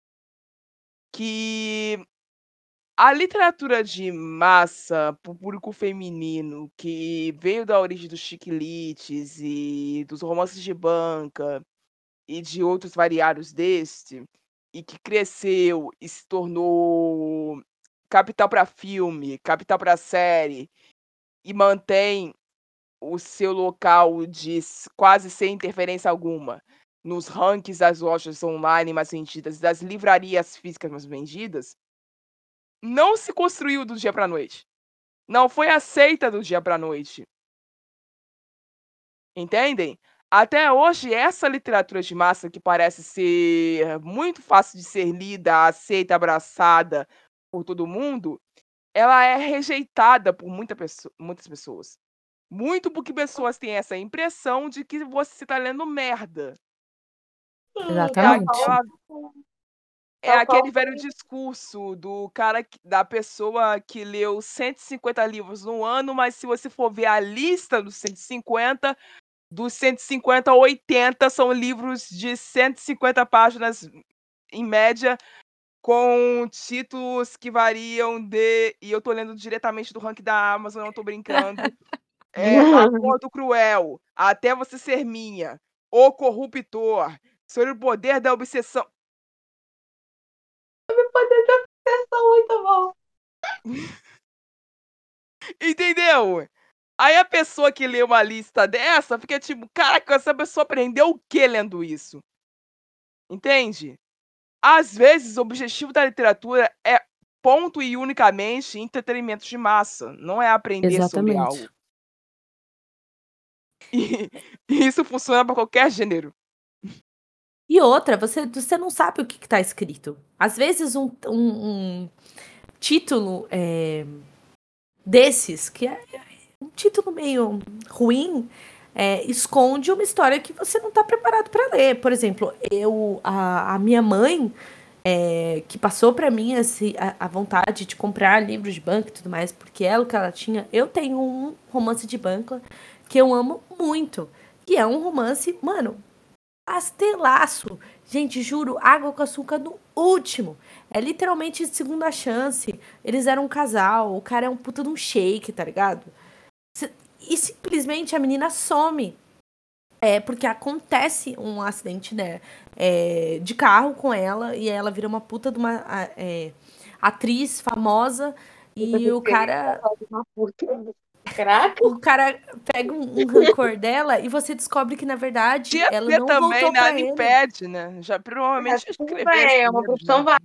[SPEAKER 1] que a literatura de massa para o público feminino, que veio da origem dos chiquilites e dos romances de banca e de outros variados deste, e que cresceu e se tornou capital para filme, capital para série, e mantém o seu local de quase sem interferência alguma nos rankings das lojas online mais vendidas e das livrarias físicas mais vendidas, não se construiu do dia para a noite. Não foi aceita do dia para a noite. Entendem? Até hoje, essa literatura de massa que parece ser muito fácil de ser lida, aceita, abraçada por todo mundo, ela é rejeitada por muitas pessoas. Muito porque pessoas têm essa impressão de que você está lendo merda.
[SPEAKER 3] Sim,
[SPEAKER 1] É
[SPEAKER 4] Exatamente.
[SPEAKER 1] é
[SPEAKER 3] tal qual
[SPEAKER 1] aquele velho discurso do cara da pessoa que leu 150 livros no ano, mas se você for ver a lista dos 150, 80 são livros de 150 páginas, em média, com títulos que variam e eu tô lendo diretamente do ranking da Amazon, não tô brincando. Acordo Cruel, Até Você Ser Minha, O Corruptor, Sobre o Poder da Obsessão.
[SPEAKER 3] são muito bom.
[SPEAKER 1] Entendeu? Aí a pessoa que lê uma lista dessa fica tipo, caraca, essa pessoa aprendeu o que lendo isso? Entende? Às vezes o objetivo da literatura é ponto e unicamente entretenimento de massa, não é aprender sobre algo.
[SPEAKER 4] Exatamente.
[SPEAKER 1] E isso funciona para qualquer gênero.
[SPEAKER 4] E outra, você não sabe o que tá escrito. Às vezes um título desses, que é um título meio ruim, esconde uma história que você não tá preparado para ler. Por exemplo, a minha mãe, que passou pra mim a vontade de comprar livros de banca e tudo mais, porque é o que ela tinha. Eu tenho um romance de banca que eu amo muito, que é um romance, mano, pastelaço. Gente, juro, água com açúcar no último. É literalmente segunda chance. Eles eram um casal, o cara é um puta de um shake, tá ligado? E simplesmente a menina some. Porque acontece um acidente, né, de carro com ela e ela vira uma puta de uma atriz famosa e o cara
[SPEAKER 3] Caraca.
[SPEAKER 4] pega um rancor dela e você descobre que, na verdade,
[SPEAKER 1] Podia
[SPEAKER 4] ela
[SPEAKER 1] ter
[SPEAKER 4] não
[SPEAKER 1] também
[SPEAKER 4] voltou
[SPEAKER 1] na
[SPEAKER 4] pra ele.
[SPEAKER 1] Uniped, né? Já provavelmente
[SPEAKER 3] Tudo
[SPEAKER 1] escreveu
[SPEAKER 3] bem,
[SPEAKER 1] esse
[SPEAKER 3] é uma
[SPEAKER 1] livro,
[SPEAKER 3] profissão
[SPEAKER 1] né?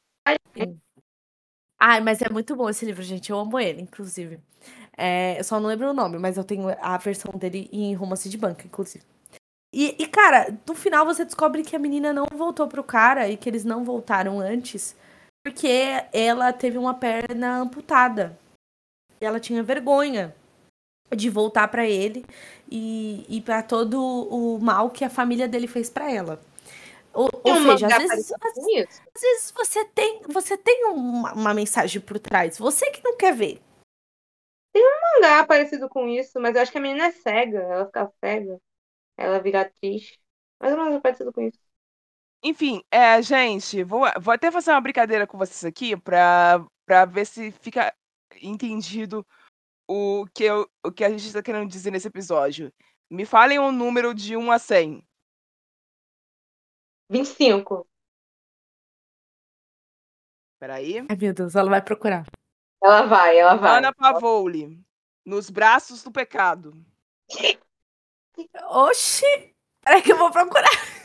[SPEAKER 4] Ai, mas é muito bom esse livro, gente. Eu amo ele, inclusive. Eu só não lembro o nome, mas eu tenho a versão dele em romance de banca, inclusive. Cara, no final você descobre que a menina não voltou pro cara e que eles não voltaram antes porque ela teve uma perna amputada. E ela tinha vergonha de voltar pra ele e para todo o mal que a família dele fez pra ela.
[SPEAKER 3] Tem
[SPEAKER 4] Ou
[SPEAKER 3] um
[SPEAKER 4] seja, às
[SPEAKER 3] mangá
[SPEAKER 4] vezes,
[SPEAKER 3] parecido com isso?
[SPEAKER 4] às vezes você tem uma mensagem por trás. Você que não quer ver.
[SPEAKER 3] Mangá parecido com isso, mas eu acho que a menina é cega, ela fica cega, ela vira atriz. Mais ou menos parecido com isso.
[SPEAKER 1] Enfim, gente, vou até fazer uma brincadeira com vocês aqui pra ver se fica entendido o que a gente está querendo dizer nesse episódio. Me falem um número de 1 a 100.
[SPEAKER 3] 25.
[SPEAKER 1] Peraí.
[SPEAKER 4] Ai, meu Deus, ela vai procurar.
[SPEAKER 3] Ela vai.
[SPEAKER 1] Ana Pavoli, Nos Braços do Pecado.
[SPEAKER 4] Oxi! Peraí que eu vou procurar.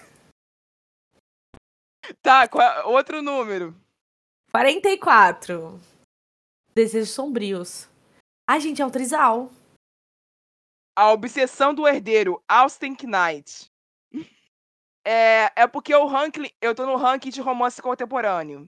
[SPEAKER 1] Tá, outro número?
[SPEAKER 4] 44. Desejos Sombrios. Ai, gente, é um trisal.
[SPEAKER 1] A Obsessão do Herdeiro, Austin Knight. Porque eu tô no ranking de romance contemporâneo.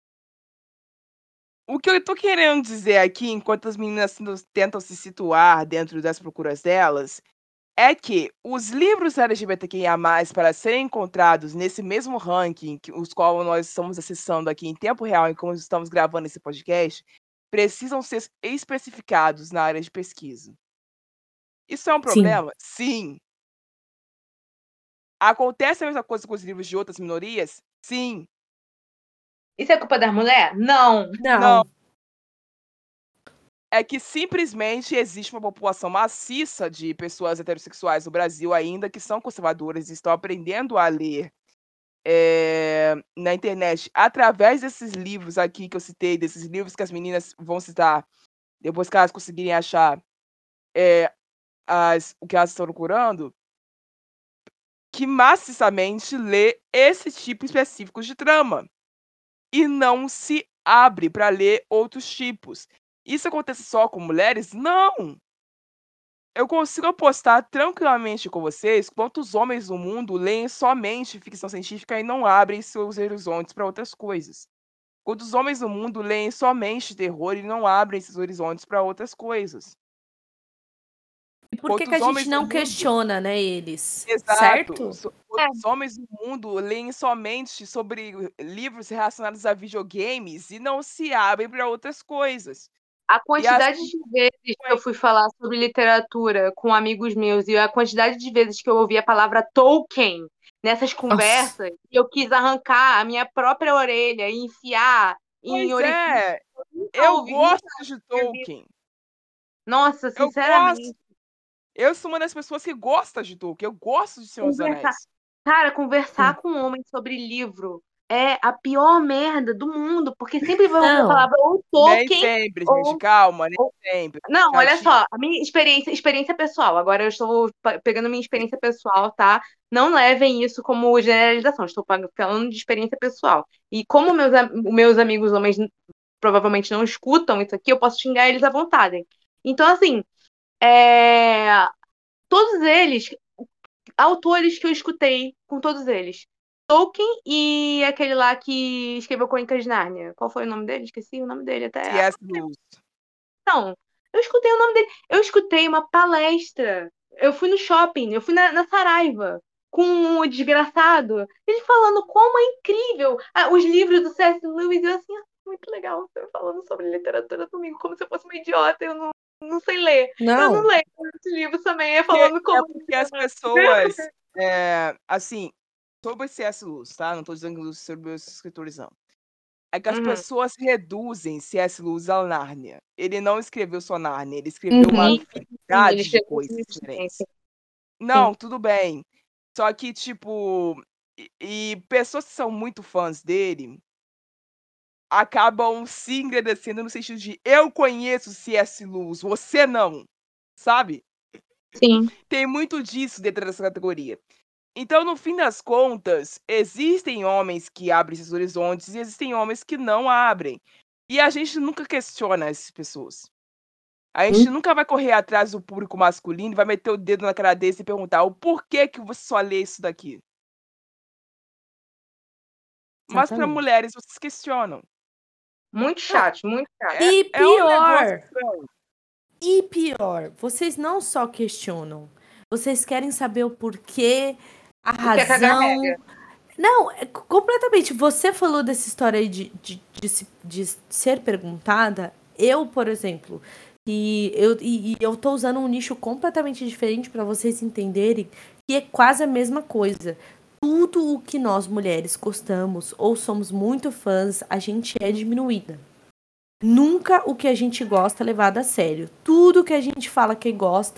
[SPEAKER 1] O que eu tô querendo dizer aqui, enquanto as meninas tentam se situar dentro das procuras delas, é que os livros LGBTQIA+, para serem encontrados nesse mesmo ranking, os quais nós estamos acessando aqui em tempo real, enquanto estamos gravando esse podcast, precisam ser especificados na área de pesquisa. Isso é um problema? Sim. Acontece a mesma coisa com os livros de outras minorias? Sim.
[SPEAKER 3] Isso é culpa das mulheres? Não.
[SPEAKER 1] Não. É que simplesmente existe uma população maciça de pessoas heterossexuais no Brasil ainda que são conservadoras e estão aprendendo a ler na internet através desses livros aqui que eu citei, desses livros que as meninas vão citar, depois que elas conseguirem achar o que elas estão procurando, que maciçamente lê esse tipo específico de trama e não se abre para ler outros tipos. Isso acontece só com mulheres? Não! Eu consigo apostar tranquilamente com vocês quantos homens no mundo leem somente ficção científica e não abrem seus horizontes para outras coisas. Quantos homens no mundo leem somente terror e não abrem seus horizontes para outras coisas.
[SPEAKER 4] E por que a gente não questiona, né, eles?
[SPEAKER 1] Exato.
[SPEAKER 4] Certo?
[SPEAKER 1] Quantos homens no mundo leem somente sobre livros relacionados a videogames e não se abrem para outras coisas?
[SPEAKER 3] A quantidade
[SPEAKER 1] assim
[SPEAKER 3] de vezes que eu fui falar sobre literatura com amigos meus e a quantidade de vezes que eu ouvi a palavra Tolkien nessas conversas, eu quis arrancar a minha própria orelha e enfiar em
[SPEAKER 1] Pois
[SPEAKER 3] orifício.
[SPEAKER 1] é, eu gosto de Tolkien.
[SPEAKER 3] Nossa,
[SPEAKER 1] Eu
[SPEAKER 3] sinceramente.
[SPEAKER 1] Eu sou uma das pessoas que gosta de Tolkien, eu gosto de Senhor dos Anéis.
[SPEAKER 3] Cara, conversar com um homem sobre livro é a pior merda do mundo, porque sempre vai ouvir a palavra ou
[SPEAKER 1] Nem
[SPEAKER 3] Tolkien
[SPEAKER 1] sempre,
[SPEAKER 3] ou...
[SPEAKER 1] gente, calma, nem sempre.
[SPEAKER 3] Não,
[SPEAKER 1] Já
[SPEAKER 3] olha
[SPEAKER 1] tive-
[SPEAKER 3] só, a minha experiência pessoal. Agora eu estou pegando minha experiência pessoal, tá? Não levem isso como generalização, estou falando de experiência pessoal. E como meus amigos homens provavelmente não escutam isso aqui, eu posso xingar eles à vontade. Então, assim, todos eles, autores que eu escutei com todos eles. Tolkien e aquele lá que escreveu Crônicas de Nárnia. Qual foi o nome dele? Esqueci o nome dele até.
[SPEAKER 1] C.S. Lewis.
[SPEAKER 3] Não, eu escutei o nome dele. Eu escutei uma palestra. Eu fui no shopping, eu fui na Saraiva. com o desgraçado. Ele falando como é incrível os livros do C.S. Lewis. Eu assim, muito legal você falando sobre literatura comigo, como se eu fosse uma idiota. Eu não sei ler. Eu não
[SPEAKER 4] Não.
[SPEAKER 3] leio esses livros também. Falando como.
[SPEAKER 1] Porque as pessoas, assim, sobre C.S. Lewis, tá? Não tô dizendo sobre os escritores, não. É que as pessoas reduzem C.S. Lewis a Nárnia. Ele não escreveu só Nárnia, ele escreveu uma
[SPEAKER 3] Ele
[SPEAKER 1] infinidade de
[SPEAKER 3] escreveu
[SPEAKER 1] coisas
[SPEAKER 3] muito
[SPEAKER 1] diferentes.
[SPEAKER 3] bem.
[SPEAKER 1] Não, tudo bem. Só que, tipo, e pessoas que são muito fãs dele acabam se engrandecendo no sentido de eu conheço C.S. Lewis, você não, sabe?
[SPEAKER 3] Sim.
[SPEAKER 1] Tem muito disso dentro dessa categoria. Então, no fim das contas, existem homens que abrem esses horizontes e existem homens que não abrem. E a gente nunca questiona essas pessoas. A gente nunca vai correr atrás do público masculino e vai meter o dedo na cara desse e perguntar o porquê que você só lê isso daqui. Mas para
[SPEAKER 4] Exatamente.
[SPEAKER 1] mulheres, vocês questionam.
[SPEAKER 3] Muito chato, muito chato.
[SPEAKER 4] E
[SPEAKER 1] É um negócio
[SPEAKER 4] pior,
[SPEAKER 1] estranho.
[SPEAKER 4] e pior, vocês não só questionam, vocês querem saber o porquê, a
[SPEAKER 3] que é cagar
[SPEAKER 4] razão.
[SPEAKER 3] regra.
[SPEAKER 4] Não, completamente. Você falou dessa história aí de ser perguntada. Eu, por exemplo, e eu tô usando um nicho completamente diferente para vocês entenderem que é quase a mesma coisa. Tudo o que nós mulheres gostamos ou somos muito fãs, a gente é diminuída. Nunca o que a gente gosta é levado a sério. Tudo que a gente fala que gosta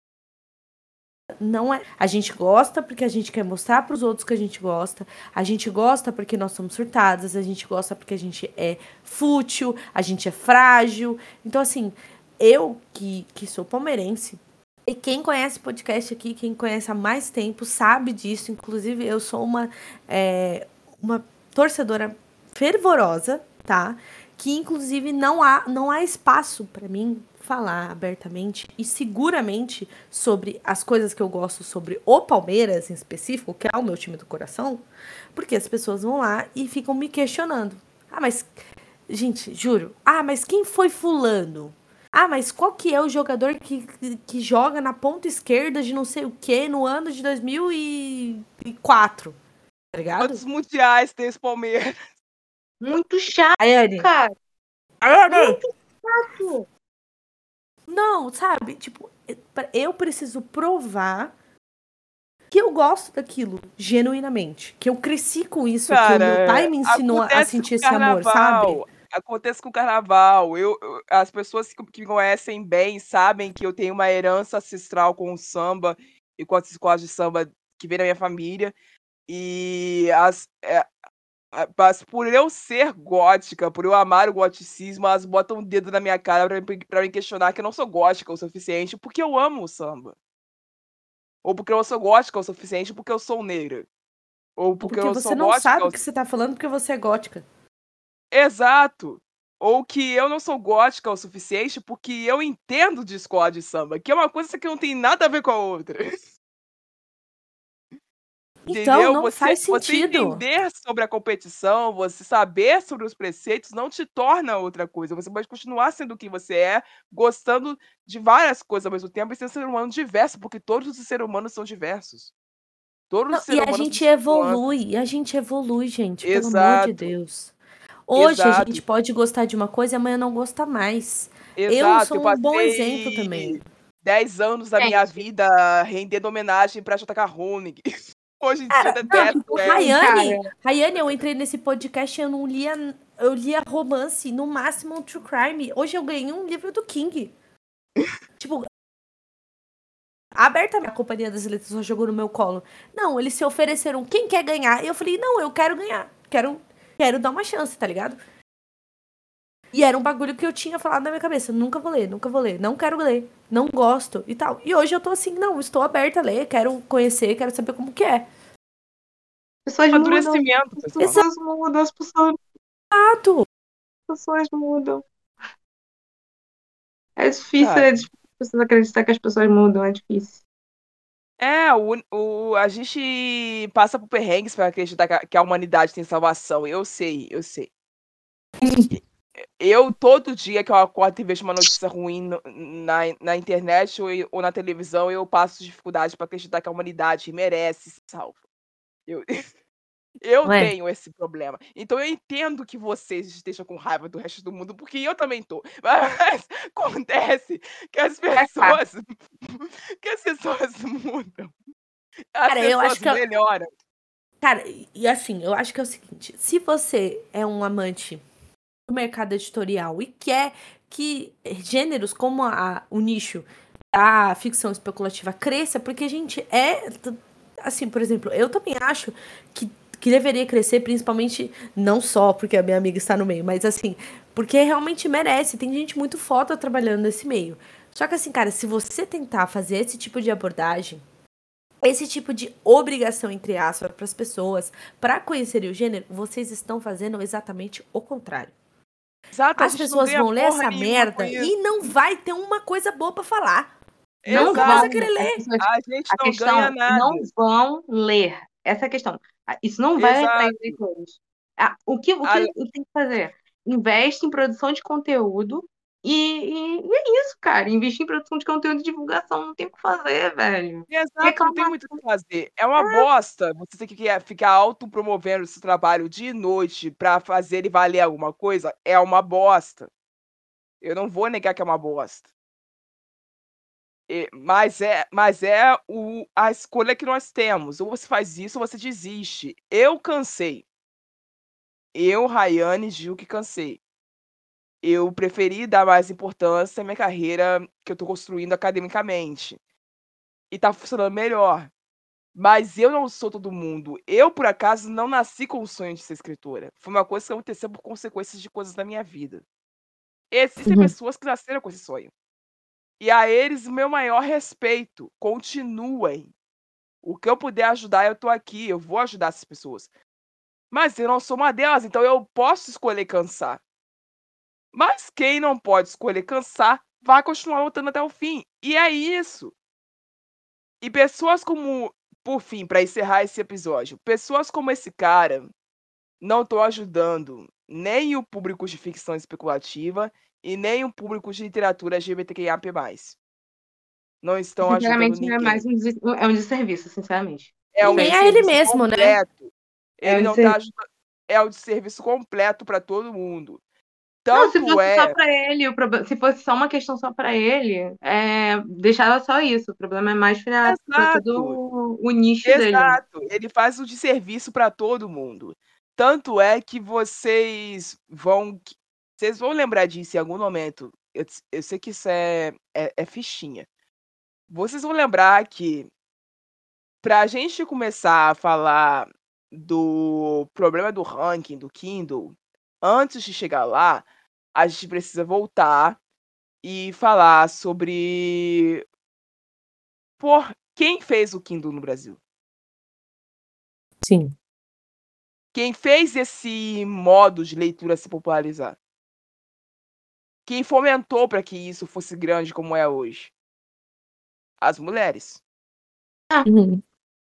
[SPEAKER 4] não é. A gente gosta porque a gente quer mostrar para os outros que a gente gosta. A gente gosta porque nós somos surtadas. A gente gosta porque a gente é fútil. A gente é frágil. Então, assim, eu que sou palmeirense. E quem conhece podcast aqui, quem conhece há mais tempo, sabe disso. Inclusive, eu sou uma torcedora fervorosa, tá? Que, inclusive, não há espaço para mim falar abertamente e seguramente sobre as coisas que eu gosto sobre o Palmeiras em específico, que é o meu time do coração, porque as pessoas vão lá e ficam me questionando. Ah, mas, gente, juro. Ah, mas quem foi fulano? Ah, mas qual que é o jogador que joga na ponta esquerda de não sei o que no ano de 2004? Tá ligado?
[SPEAKER 1] Quantos mundiais tem esse Palmeiras?
[SPEAKER 3] Muito chato,
[SPEAKER 4] Ayane.
[SPEAKER 3] cara.
[SPEAKER 4] Ayane.
[SPEAKER 3] Muito chato.
[SPEAKER 4] Não, sabe? Tipo, eu preciso provar que eu gosto daquilo, genuinamente. Que eu cresci com isso, que o meu pai me ensinou a sentir esse amor, sabe?
[SPEAKER 1] Acontece com o carnaval. As pessoas que me conhecem bem sabem que eu tenho uma herança ancestral com o samba e com as escolas de samba que vem da minha família. E mas por eu ser gótica, por eu amar o goticismo, elas botam o dedo na minha cara pra me questionar que eu não sou gótica o suficiente porque eu amo o samba. Ou porque eu não sou gótica o suficiente porque eu sou negra. Ou porque eu
[SPEAKER 4] você
[SPEAKER 1] sou
[SPEAKER 4] não
[SPEAKER 1] gótica
[SPEAKER 4] sabe o que você tá falando porque você é gótica.
[SPEAKER 1] Exato. Ou que eu não sou gótica o suficiente porque eu entendo de escola de samba, que é uma coisa que não tem nada a ver com a outra.
[SPEAKER 4] Então,
[SPEAKER 1] Entendeu?
[SPEAKER 4] não
[SPEAKER 1] Você
[SPEAKER 4] faz sentido.
[SPEAKER 1] entender sobre a competição, você saber sobre os preceitos não te torna outra coisa. Você pode continuar sendo o que você é, gostando de várias coisas ao mesmo tempo e ser um ser humano diverso, porque todos os seres humanos são diversos. Todos os
[SPEAKER 4] E
[SPEAKER 1] seres
[SPEAKER 4] a
[SPEAKER 1] humanos
[SPEAKER 4] gente
[SPEAKER 1] são
[SPEAKER 4] evolui, gente, pelo amor de
[SPEAKER 1] Exato,
[SPEAKER 4] Deus. Hoje a
[SPEAKER 1] exato,
[SPEAKER 4] gente pode gostar de uma coisa e amanhã não gosta mais. Eu
[SPEAKER 1] exato. Eu
[SPEAKER 4] sou um bom exemplo também.
[SPEAKER 1] passei 10 anos da minha
[SPEAKER 3] Gente.
[SPEAKER 1] vida rendendo homenagem pra J.K. Rowling. Hoje em dia eu
[SPEAKER 4] Cara,
[SPEAKER 1] detesto ela.
[SPEAKER 4] Rayane, eu entrei nesse podcast e eu lia romance, no máximo um true crime. Hoje eu ganhei um livro do King. Tipo, abertamente a Companhia das Letras só jogou no meu colo. Não, eles se ofereceram, quem quer ganhar? E eu falei, não, eu quero ganhar. Quero dar uma chance, tá ligado? E era um bagulho que eu tinha falado na minha cabeça. Nunca vou ler, não quero ler, não gosto e tal. E hoje eu tô assim, não, estou aberta a ler, quero conhecer, quero saber como que é.
[SPEAKER 3] Pessoas mudam.
[SPEAKER 1] Amadurecimento, pessoal.
[SPEAKER 3] As pessoas mudam, as
[SPEAKER 4] Exato.
[SPEAKER 3] pessoas mudam. É difícil,
[SPEAKER 1] Cara.
[SPEAKER 3] é difícil as pessoas acreditar que as pessoas mudam, é difícil.
[SPEAKER 1] A gente passa por perrengues pra acreditar que a humanidade tem salvação. Eu sei. Eu, todo dia que eu acordo e vejo uma notícia ruim na internet ou na televisão, eu passo dificuldade para acreditar que a humanidade merece ser salva. Eu, eu
[SPEAKER 4] Não é?
[SPEAKER 1] tenho esse problema. Então eu entendo que vocês estejam com raiva do resto do mundo, porque eu também tô. Mas acontece que as
[SPEAKER 3] Faz parte.
[SPEAKER 1] pessoas que as pessoas mudam. As
[SPEAKER 4] Cara, eu acho
[SPEAKER 1] pessoas
[SPEAKER 4] que
[SPEAKER 1] melhoram.
[SPEAKER 4] Cara, e assim, eu acho que é o seguinte: se você é um amante do mercado editorial e quer que gêneros como o nicho da ficção especulativa cresça, porque a gente assim, por exemplo, eu também acho que deveria crescer, principalmente, não só porque a minha amiga está no meio, mas assim, porque realmente merece. Tem gente muito foda trabalhando nesse meio. Só que assim, cara, se você tentar fazer esse tipo de abordagem, esse tipo de obrigação, entre aspas, para as pessoas, para conhecerem o gênero, vocês estão fazendo exatamente o contrário.
[SPEAKER 1] Exato, a
[SPEAKER 4] As
[SPEAKER 1] gente não
[SPEAKER 4] pessoas
[SPEAKER 1] ganha
[SPEAKER 4] vão ler
[SPEAKER 1] porra
[SPEAKER 4] essa
[SPEAKER 1] nenhuma com
[SPEAKER 4] merda
[SPEAKER 1] isso.
[SPEAKER 4] e não vai ter uma coisa boa para falar.
[SPEAKER 3] Não
[SPEAKER 4] Nunca mais vai
[SPEAKER 1] Exato.
[SPEAKER 3] vão,
[SPEAKER 4] querer ler.
[SPEAKER 1] A gente
[SPEAKER 3] a
[SPEAKER 1] não ganha
[SPEAKER 3] questão,
[SPEAKER 1] nada.
[SPEAKER 3] não vão ler. Essa é a questão. Isso não vai atrair
[SPEAKER 1] Exato.
[SPEAKER 3] leitores. O que tem que fazer? Investe em produção de conteúdo e é isso, cara. Investir em produção de conteúdo e divulgação. Não tem o que fazer, velho.
[SPEAKER 1] Exato, não tem
[SPEAKER 3] Reclamar.
[SPEAKER 1] muito o que fazer. É uma bosta você ter que ficar autopromovendo esse trabalho de noite pra fazer ele valer alguma coisa. É uma bosta. Eu não vou negar que é uma bosta. Mas é a escolha que nós temos. Ou você faz isso ou você desiste. Eu cansei. Eu, Rayane Gil, que cansei. Eu preferi dar mais importância à minha carreira que eu tô construindo academicamente. E tá funcionando melhor. Mas eu não sou todo mundo. Eu, por acaso, não nasci com o sonho de ser escritora. Foi uma coisa que aconteceu por consequências de coisas da minha vida. Existem
[SPEAKER 4] Uhum.
[SPEAKER 1] pessoas que nasceram com esse sonho. E a eles, o meu maior respeito. Continuem. O que eu puder ajudar, eu tô aqui. Eu vou ajudar essas pessoas. Mas eu não sou uma delas, então eu posso escolher cansar. Mas quem não pode escolher cansar, vai continuar lutando até o fim. E é isso. E pessoas como, por fim, para encerrar esse episódio, pessoas como esse cara não estão ajudando nem o público de ficção especulativa e nem o público de literatura LGBTQIAP+. Não estão ajudando
[SPEAKER 3] Sinceramente, é mais
[SPEAKER 1] ninguém.
[SPEAKER 3] é um desserviço, sinceramente.
[SPEAKER 1] É
[SPEAKER 4] E
[SPEAKER 1] um
[SPEAKER 4] nem é ele
[SPEAKER 1] desserviço
[SPEAKER 4] mesmo, né?
[SPEAKER 1] completo.
[SPEAKER 3] É
[SPEAKER 1] Ele
[SPEAKER 3] um
[SPEAKER 1] não tá
[SPEAKER 3] desserviço.
[SPEAKER 1] ajudando. É um desserviço completo para todo mundo.
[SPEAKER 3] Não, se
[SPEAKER 1] Tanto
[SPEAKER 3] fosse só
[SPEAKER 1] é.
[SPEAKER 3] pra ele, se fosse só uma questão só pra ele, deixava só isso. O problema é mais pra
[SPEAKER 1] Exato.
[SPEAKER 3] todo o nicho dele, né?
[SPEAKER 1] Exato, ele faz o desserviço para todo mundo. Tanto é que vocês vão lembrar disso em algum momento. Eu sei que isso é fichinha. Vocês vão lembrar que para a gente começar a falar do problema do ranking do Kindle, antes de chegar lá, a gente precisa voltar e falar sobre por quem fez o Kindle no Brasil.
[SPEAKER 4] Sim.
[SPEAKER 1] Quem fez esse modo de leitura se popularizar? Quem fomentou para que isso fosse grande como é hoje? As mulheres.
[SPEAKER 4] Uhum.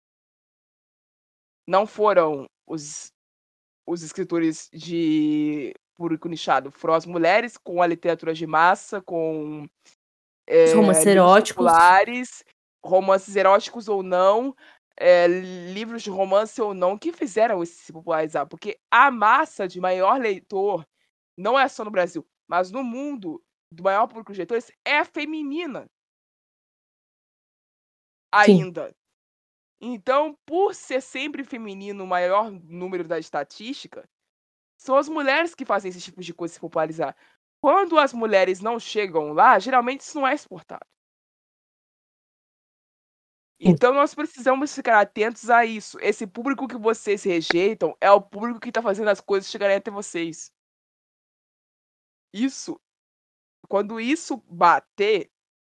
[SPEAKER 1] Não foram os escritores de público nichado, foram as mulheres com a literatura de massa, com
[SPEAKER 4] Os romances
[SPEAKER 1] livros
[SPEAKER 4] eróticos.
[SPEAKER 1] populares, romances eróticos ou não, livros de romance ou não, que fizeram isso se popularizar. Porque a massa de maior leitor, não é só no Brasil, mas no mundo, do maior público de leitores, é feminina.
[SPEAKER 4] Sim.
[SPEAKER 1] Ainda. Então, por ser sempre feminino o maior número da estatística, são as mulheres que fazem esse tipo de coisa se popularizar. Quando as mulheres não chegam lá, geralmente isso não é exportado.
[SPEAKER 4] Sim.
[SPEAKER 1] Então nós precisamos ficar atentos a isso. Esse público que vocês rejeitam é o público que está fazendo as coisas chegarem até vocês. Isso, quando isso bater,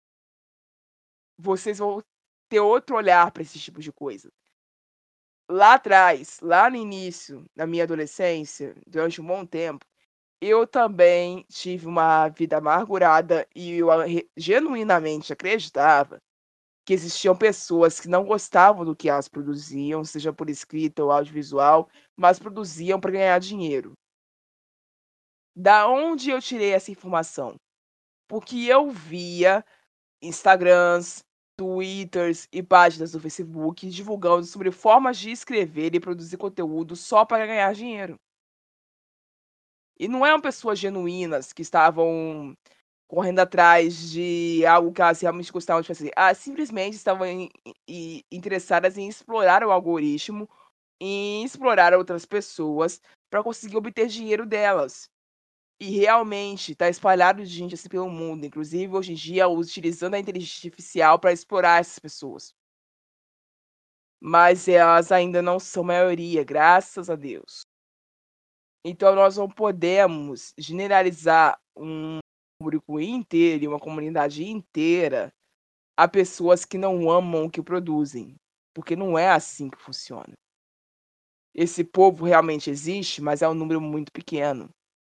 [SPEAKER 1] vocês vão ter outro olhar para esse tipo de coisa. Lá atrás, lá no início da minha adolescência, durante um bom tempo, eu também tive uma vida amargurada e eu genuinamente acreditava que existiam pessoas que não gostavam do que elas produziam, seja por escrita ou audiovisual, mas produziam para ganhar dinheiro. Da onde eu tirei essa informação? Porque eu via Instagrams, Twitters e páginas do Facebook divulgando sobre formas de escrever e produzir conteúdo só para ganhar dinheiro. E não eram pessoas genuínas que estavam correndo atrás de algo que elas realmente gostavam de fazer. Elas simplesmente estavam interessadas em explorar o algoritmo, em explorar outras pessoas para conseguir obter dinheiro delas. E realmente tá espalhado de gente assim pelo mundo, inclusive hoje em dia utilizando a inteligência artificial para explorar essas pessoas. Mas elas ainda não são maioria, graças a Deus. Então nós não podemos generalizar um público inteiro e uma comunidade inteira a pessoas que não amam o que produzem, porque não é assim que funciona. Esse povo realmente existe, mas é um número muito pequeno.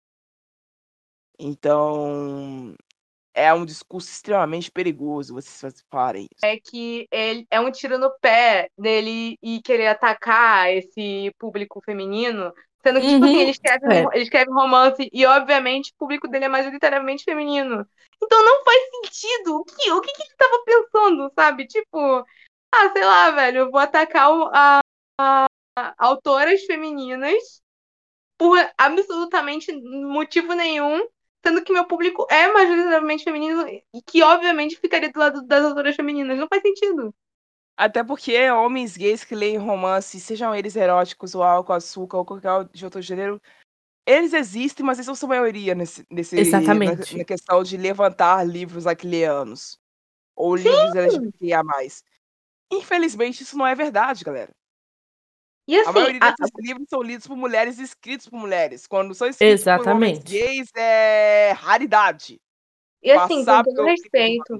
[SPEAKER 1] Então, é um discurso extremamente perigoso vocês falarem isso.
[SPEAKER 3] É que ele é um tiro no pé dele e querer atacar esse público feminino, sendo que, tipo assim, ele escreve romance e, obviamente, o público dele é majoritariamente feminino. Então não faz sentido. O que ele tava pensando, sabe? Tipo, sei lá, velho, eu vou atacar autoras femininas por absolutamente motivo nenhum, sendo que meu público é majoritariamente feminino e que, obviamente, ficaria do lado das autoras femininas. Não faz sentido.
[SPEAKER 1] Até porque homens gays que leem romance, sejam eles eróticos ou álcool, açúcar ou qualquer de outro gênero, eles existem, mas eles não são maioria
[SPEAKER 4] Exatamente.
[SPEAKER 1] na questão de levantar livros aquilianos ou livros LGBTQIA+. Infelizmente, isso não é verdade, galera.
[SPEAKER 3] E
[SPEAKER 1] A
[SPEAKER 3] assim,
[SPEAKER 1] maioria desses livros são lidos por mulheres e escritos por mulheres. Quando são escritos por homens
[SPEAKER 4] Exatamente.
[SPEAKER 1] gays, é raridade.
[SPEAKER 3] e assim, com
[SPEAKER 1] Passar
[SPEAKER 3] todo
[SPEAKER 1] pelo
[SPEAKER 3] respeito,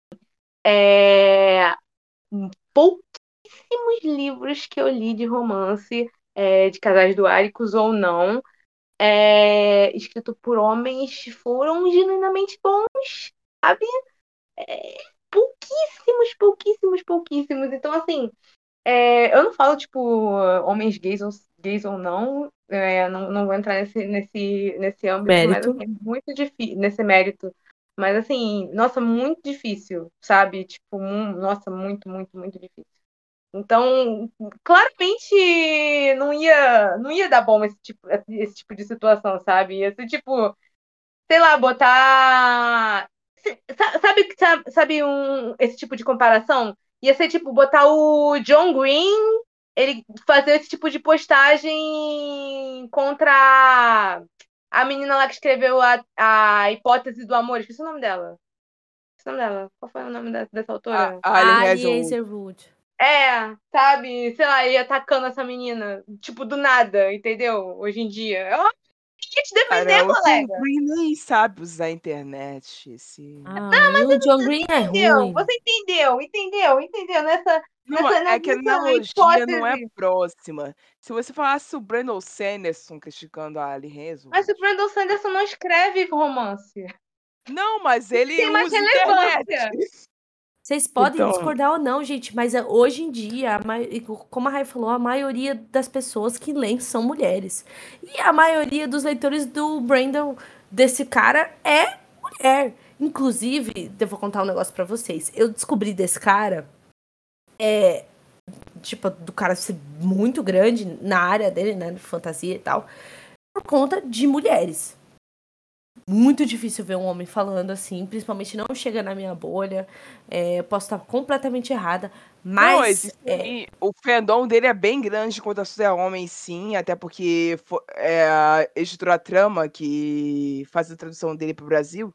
[SPEAKER 3] pouquíssimos livros que eu li de romance, de casais duáricos ou não, escrito por homens, foram genuinamente bons, sabe? Pouquíssimos, pouquíssimos, pouquíssimos. Então, assim, eu não falo, tipo, homens gays ou não, não vou entrar nesse âmbito, mas,
[SPEAKER 4] Mérito.
[SPEAKER 3] assim, é muito difícil, nesse mérito. Mas, assim, nossa, muito difícil, sabe? Tipo, nossa, muito, muito, muito difícil. Então, claramente não ia dar bom esse tipo de situação, sabe? Ia ser, tipo, sei lá, botar. Sabe esse tipo de comparação? Ia ser tipo botar o John Green, ele fazer esse tipo de postagem contra a menina lá que escreveu a Hipótese do Amor. Esqueci o nome dela. Esqueci o nome dela. Qual foi o nome dessa autora?
[SPEAKER 1] A Ali
[SPEAKER 4] Ali
[SPEAKER 1] Hazelwood.
[SPEAKER 4] Hazelwood.
[SPEAKER 3] Sabe? Sei lá, ia atacando essa menina, tipo, do nada, entendeu? Hoje em dia. Eu ia te defender,
[SPEAKER 1] Cara, o Tom
[SPEAKER 3] colega.
[SPEAKER 1] Green nem sabe usar a internet.
[SPEAKER 4] E o John Green é
[SPEAKER 3] Entendeu?
[SPEAKER 4] ruim.
[SPEAKER 3] Você entendeu?
[SPEAKER 1] Não, é que a
[SPEAKER 3] Nessa
[SPEAKER 1] analogia não é
[SPEAKER 3] hipótese.
[SPEAKER 1] próxima. Se você falasse o Brandon Sanderson criticando a Ali
[SPEAKER 3] Mas
[SPEAKER 1] Hazelwood.
[SPEAKER 3] o Brandon Sanderson não escreve romance.
[SPEAKER 1] Não, mas ele
[SPEAKER 3] Tem mais
[SPEAKER 1] usa internet.
[SPEAKER 3] relevância.
[SPEAKER 4] Vocês podem
[SPEAKER 1] Então,
[SPEAKER 4] discordar ou não, gente, mas hoje em dia, como a Rai falou, a maioria das pessoas que leem são mulheres. E a maioria dos leitores do Brandon, desse cara, é mulher. Inclusive, eu vou contar um negócio pra vocês. Eu descobri desse cara, tipo, do cara ser muito grande na área dele, né, de fantasia e tal, por conta de mulheres. Muito difícil ver um homem falando assim, principalmente não chega na minha bolha. Eu posso estar completamente errada,
[SPEAKER 1] não,
[SPEAKER 4] mas
[SPEAKER 1] existe o fandom dele é bem grande quanto a ser homem, sim, até porque a editora Trama, que faz a tradução dele para o Brasil,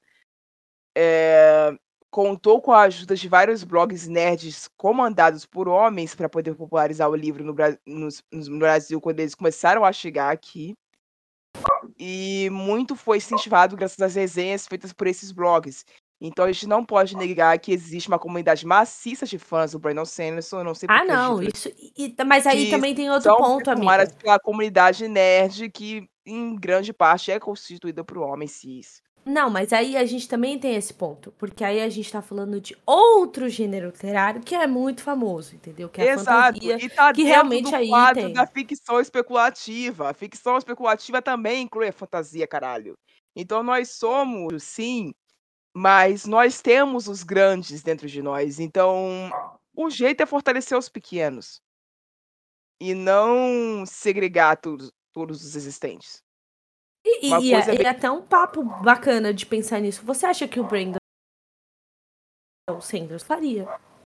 [SPEAKER 1] contou com a ajuda de vários blogs nerds comandados por homens para poder popularizar o livro no Brasil quando eles começaram a chegar aqui. E muito foi incentivado graças às resenhas feitas por esses blogs. Então a gente não pode negar que existe uma comunidade maciça de fãs do Brandon Sanderson, eu não sei porque
[SPEAKER 4] não,
[SPEAKER 1] acredito
[SPEAKER 4] isso. Mas aí
[SPEAKER 1] que
[SPEAKER 4] também tem outro
[SPEAKER 1] são
[SPEAKER 4] ponto,
[SPEAKER 1] performadas
[SPEAKER 4] amiga.
[SPEAKER 1] pela comunidade nerd, que em grande parte é constituída por homens cis.
[SPEAKER 4] Não, mas aí a gente também tem esse ponto. Porque aí a gente tá falando de outro gênero literário que é muito famoso, entendeu? Que é a
[SPEAKER 1] Exato,
[SPEAKER 4] fantasia,
[SPEAKER 1] e tá
[SPEAKER 4] que
[SPEAKER 1] dentro
[SPEAKER 4] realmente
[SPEAKER 1] do
[SPEAKER 4] aí
[SPEAKER 1] quadro
[SPEAKER 4] tem.
[SPEAKER 1] da ficção especulativa. A ficção especulativa também inclui a fantasia, caralho. Então nós somos, sim, mas nós temos os grandes dentro de nós. Então, o jeito é fortalecer os pequenos e não segregar todos os existentes. Uma
[SPEAKER 4] E
[SPEAKER 1] coisa
[SPEAKER 4] é até um papo bacana de pensar nisso. Você acha que o Brandon Sanders faria?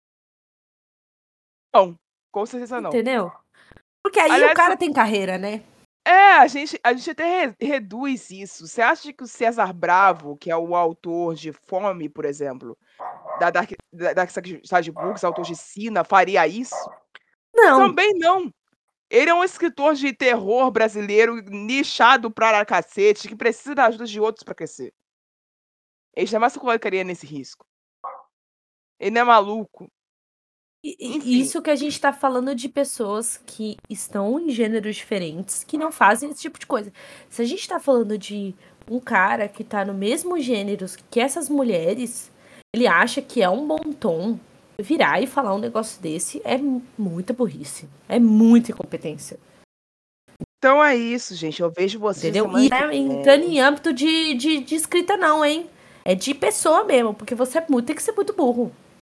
[SPEAKER 1] não, com certeza não.
[SPEAKER 4] Entendeu? Porque aí o
[SPEAKER 1] Aliás,
[SPEAKER 4] cara tem carreira, né?
[SPEAKER 1] a gente até reduz isso. Você acha que o César Bravo, que é o autor de Fome, por exemplo, da Dark Side Books, autor de Sina, faria isso?
[SPEAKER 4] Não.
[SPEAKER 1] Também não. Ele é um escritor de terror brasileiro nichado pra cacete, que precisa da ajuda de outros pra crescer. Ele jamais se colocaria nesse risco. Ele não é maluco.
[SPEAKER 4] E
[SPEAKER 1] Enfim,
[SPEAKER 4] isso que a gente tá falando de pessoas que estão em gêneros diferentes, que não fazem esse tipo de coisa. Se a gente tá falando de um cara que tá no mesmo gênero que essas mulheres, ele acha que é um bom tom. Virar e falar um negócio desse é muita burrice. É muita incompetência.
[SPEAKER 1] então é isso, gente. Eu vejo vocês
[SPEAKER 4] Entendeu?
[SPEAKER 1] semana
[SPEAKER 4] E
[SPEAKER 1] que
[SPEAKER 4] não é
[SPEAKER 1] vem.
[SPEAKER 4] entrando em âmbito de escrita, não, hein? É de pessoa mesmo, porque você tem que ser muito burro.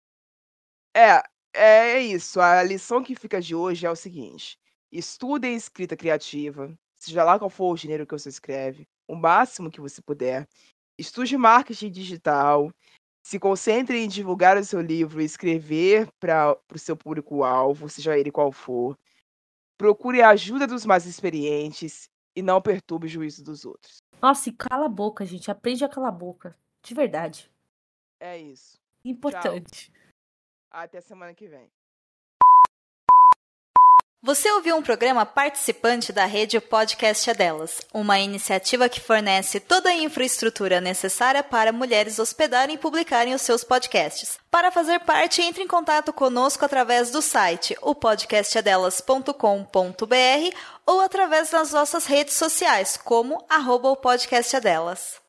[SPEAKER 1] É isso. A lição que fica de hoje é o seguinte: estudem escrita criativa, seja lá qual for o gênero que você escreve, o máximo que você puder. Estude marketing digital, se concentre em divulgar o seu livro e escrever para o seu público-alvo, seja ele qual for. Procure a ajuda dos mais experientes e não perturbe o juízo dos outros.
[SPEAKER 4] Nossa, e cala a boca, gente. Aprende a calar a boca. De verdade.
[SPEAKER 1] É isso.
[SPEAKER 4] Importante.
[SPEAKER 1] Até semana que vem.
[SPEAKER 5] Você ouviu um programa participante da rede O Podcast é Delas, uma iniciativa que fornece toda a infraestrutura necessária para mulheres hospedarem e publicarem os seus podcasts. Para fazer parte, entre em contato conosco através do site opodcastadelas.com.br ou através das nossas redes sociais, como @opodcastadelas.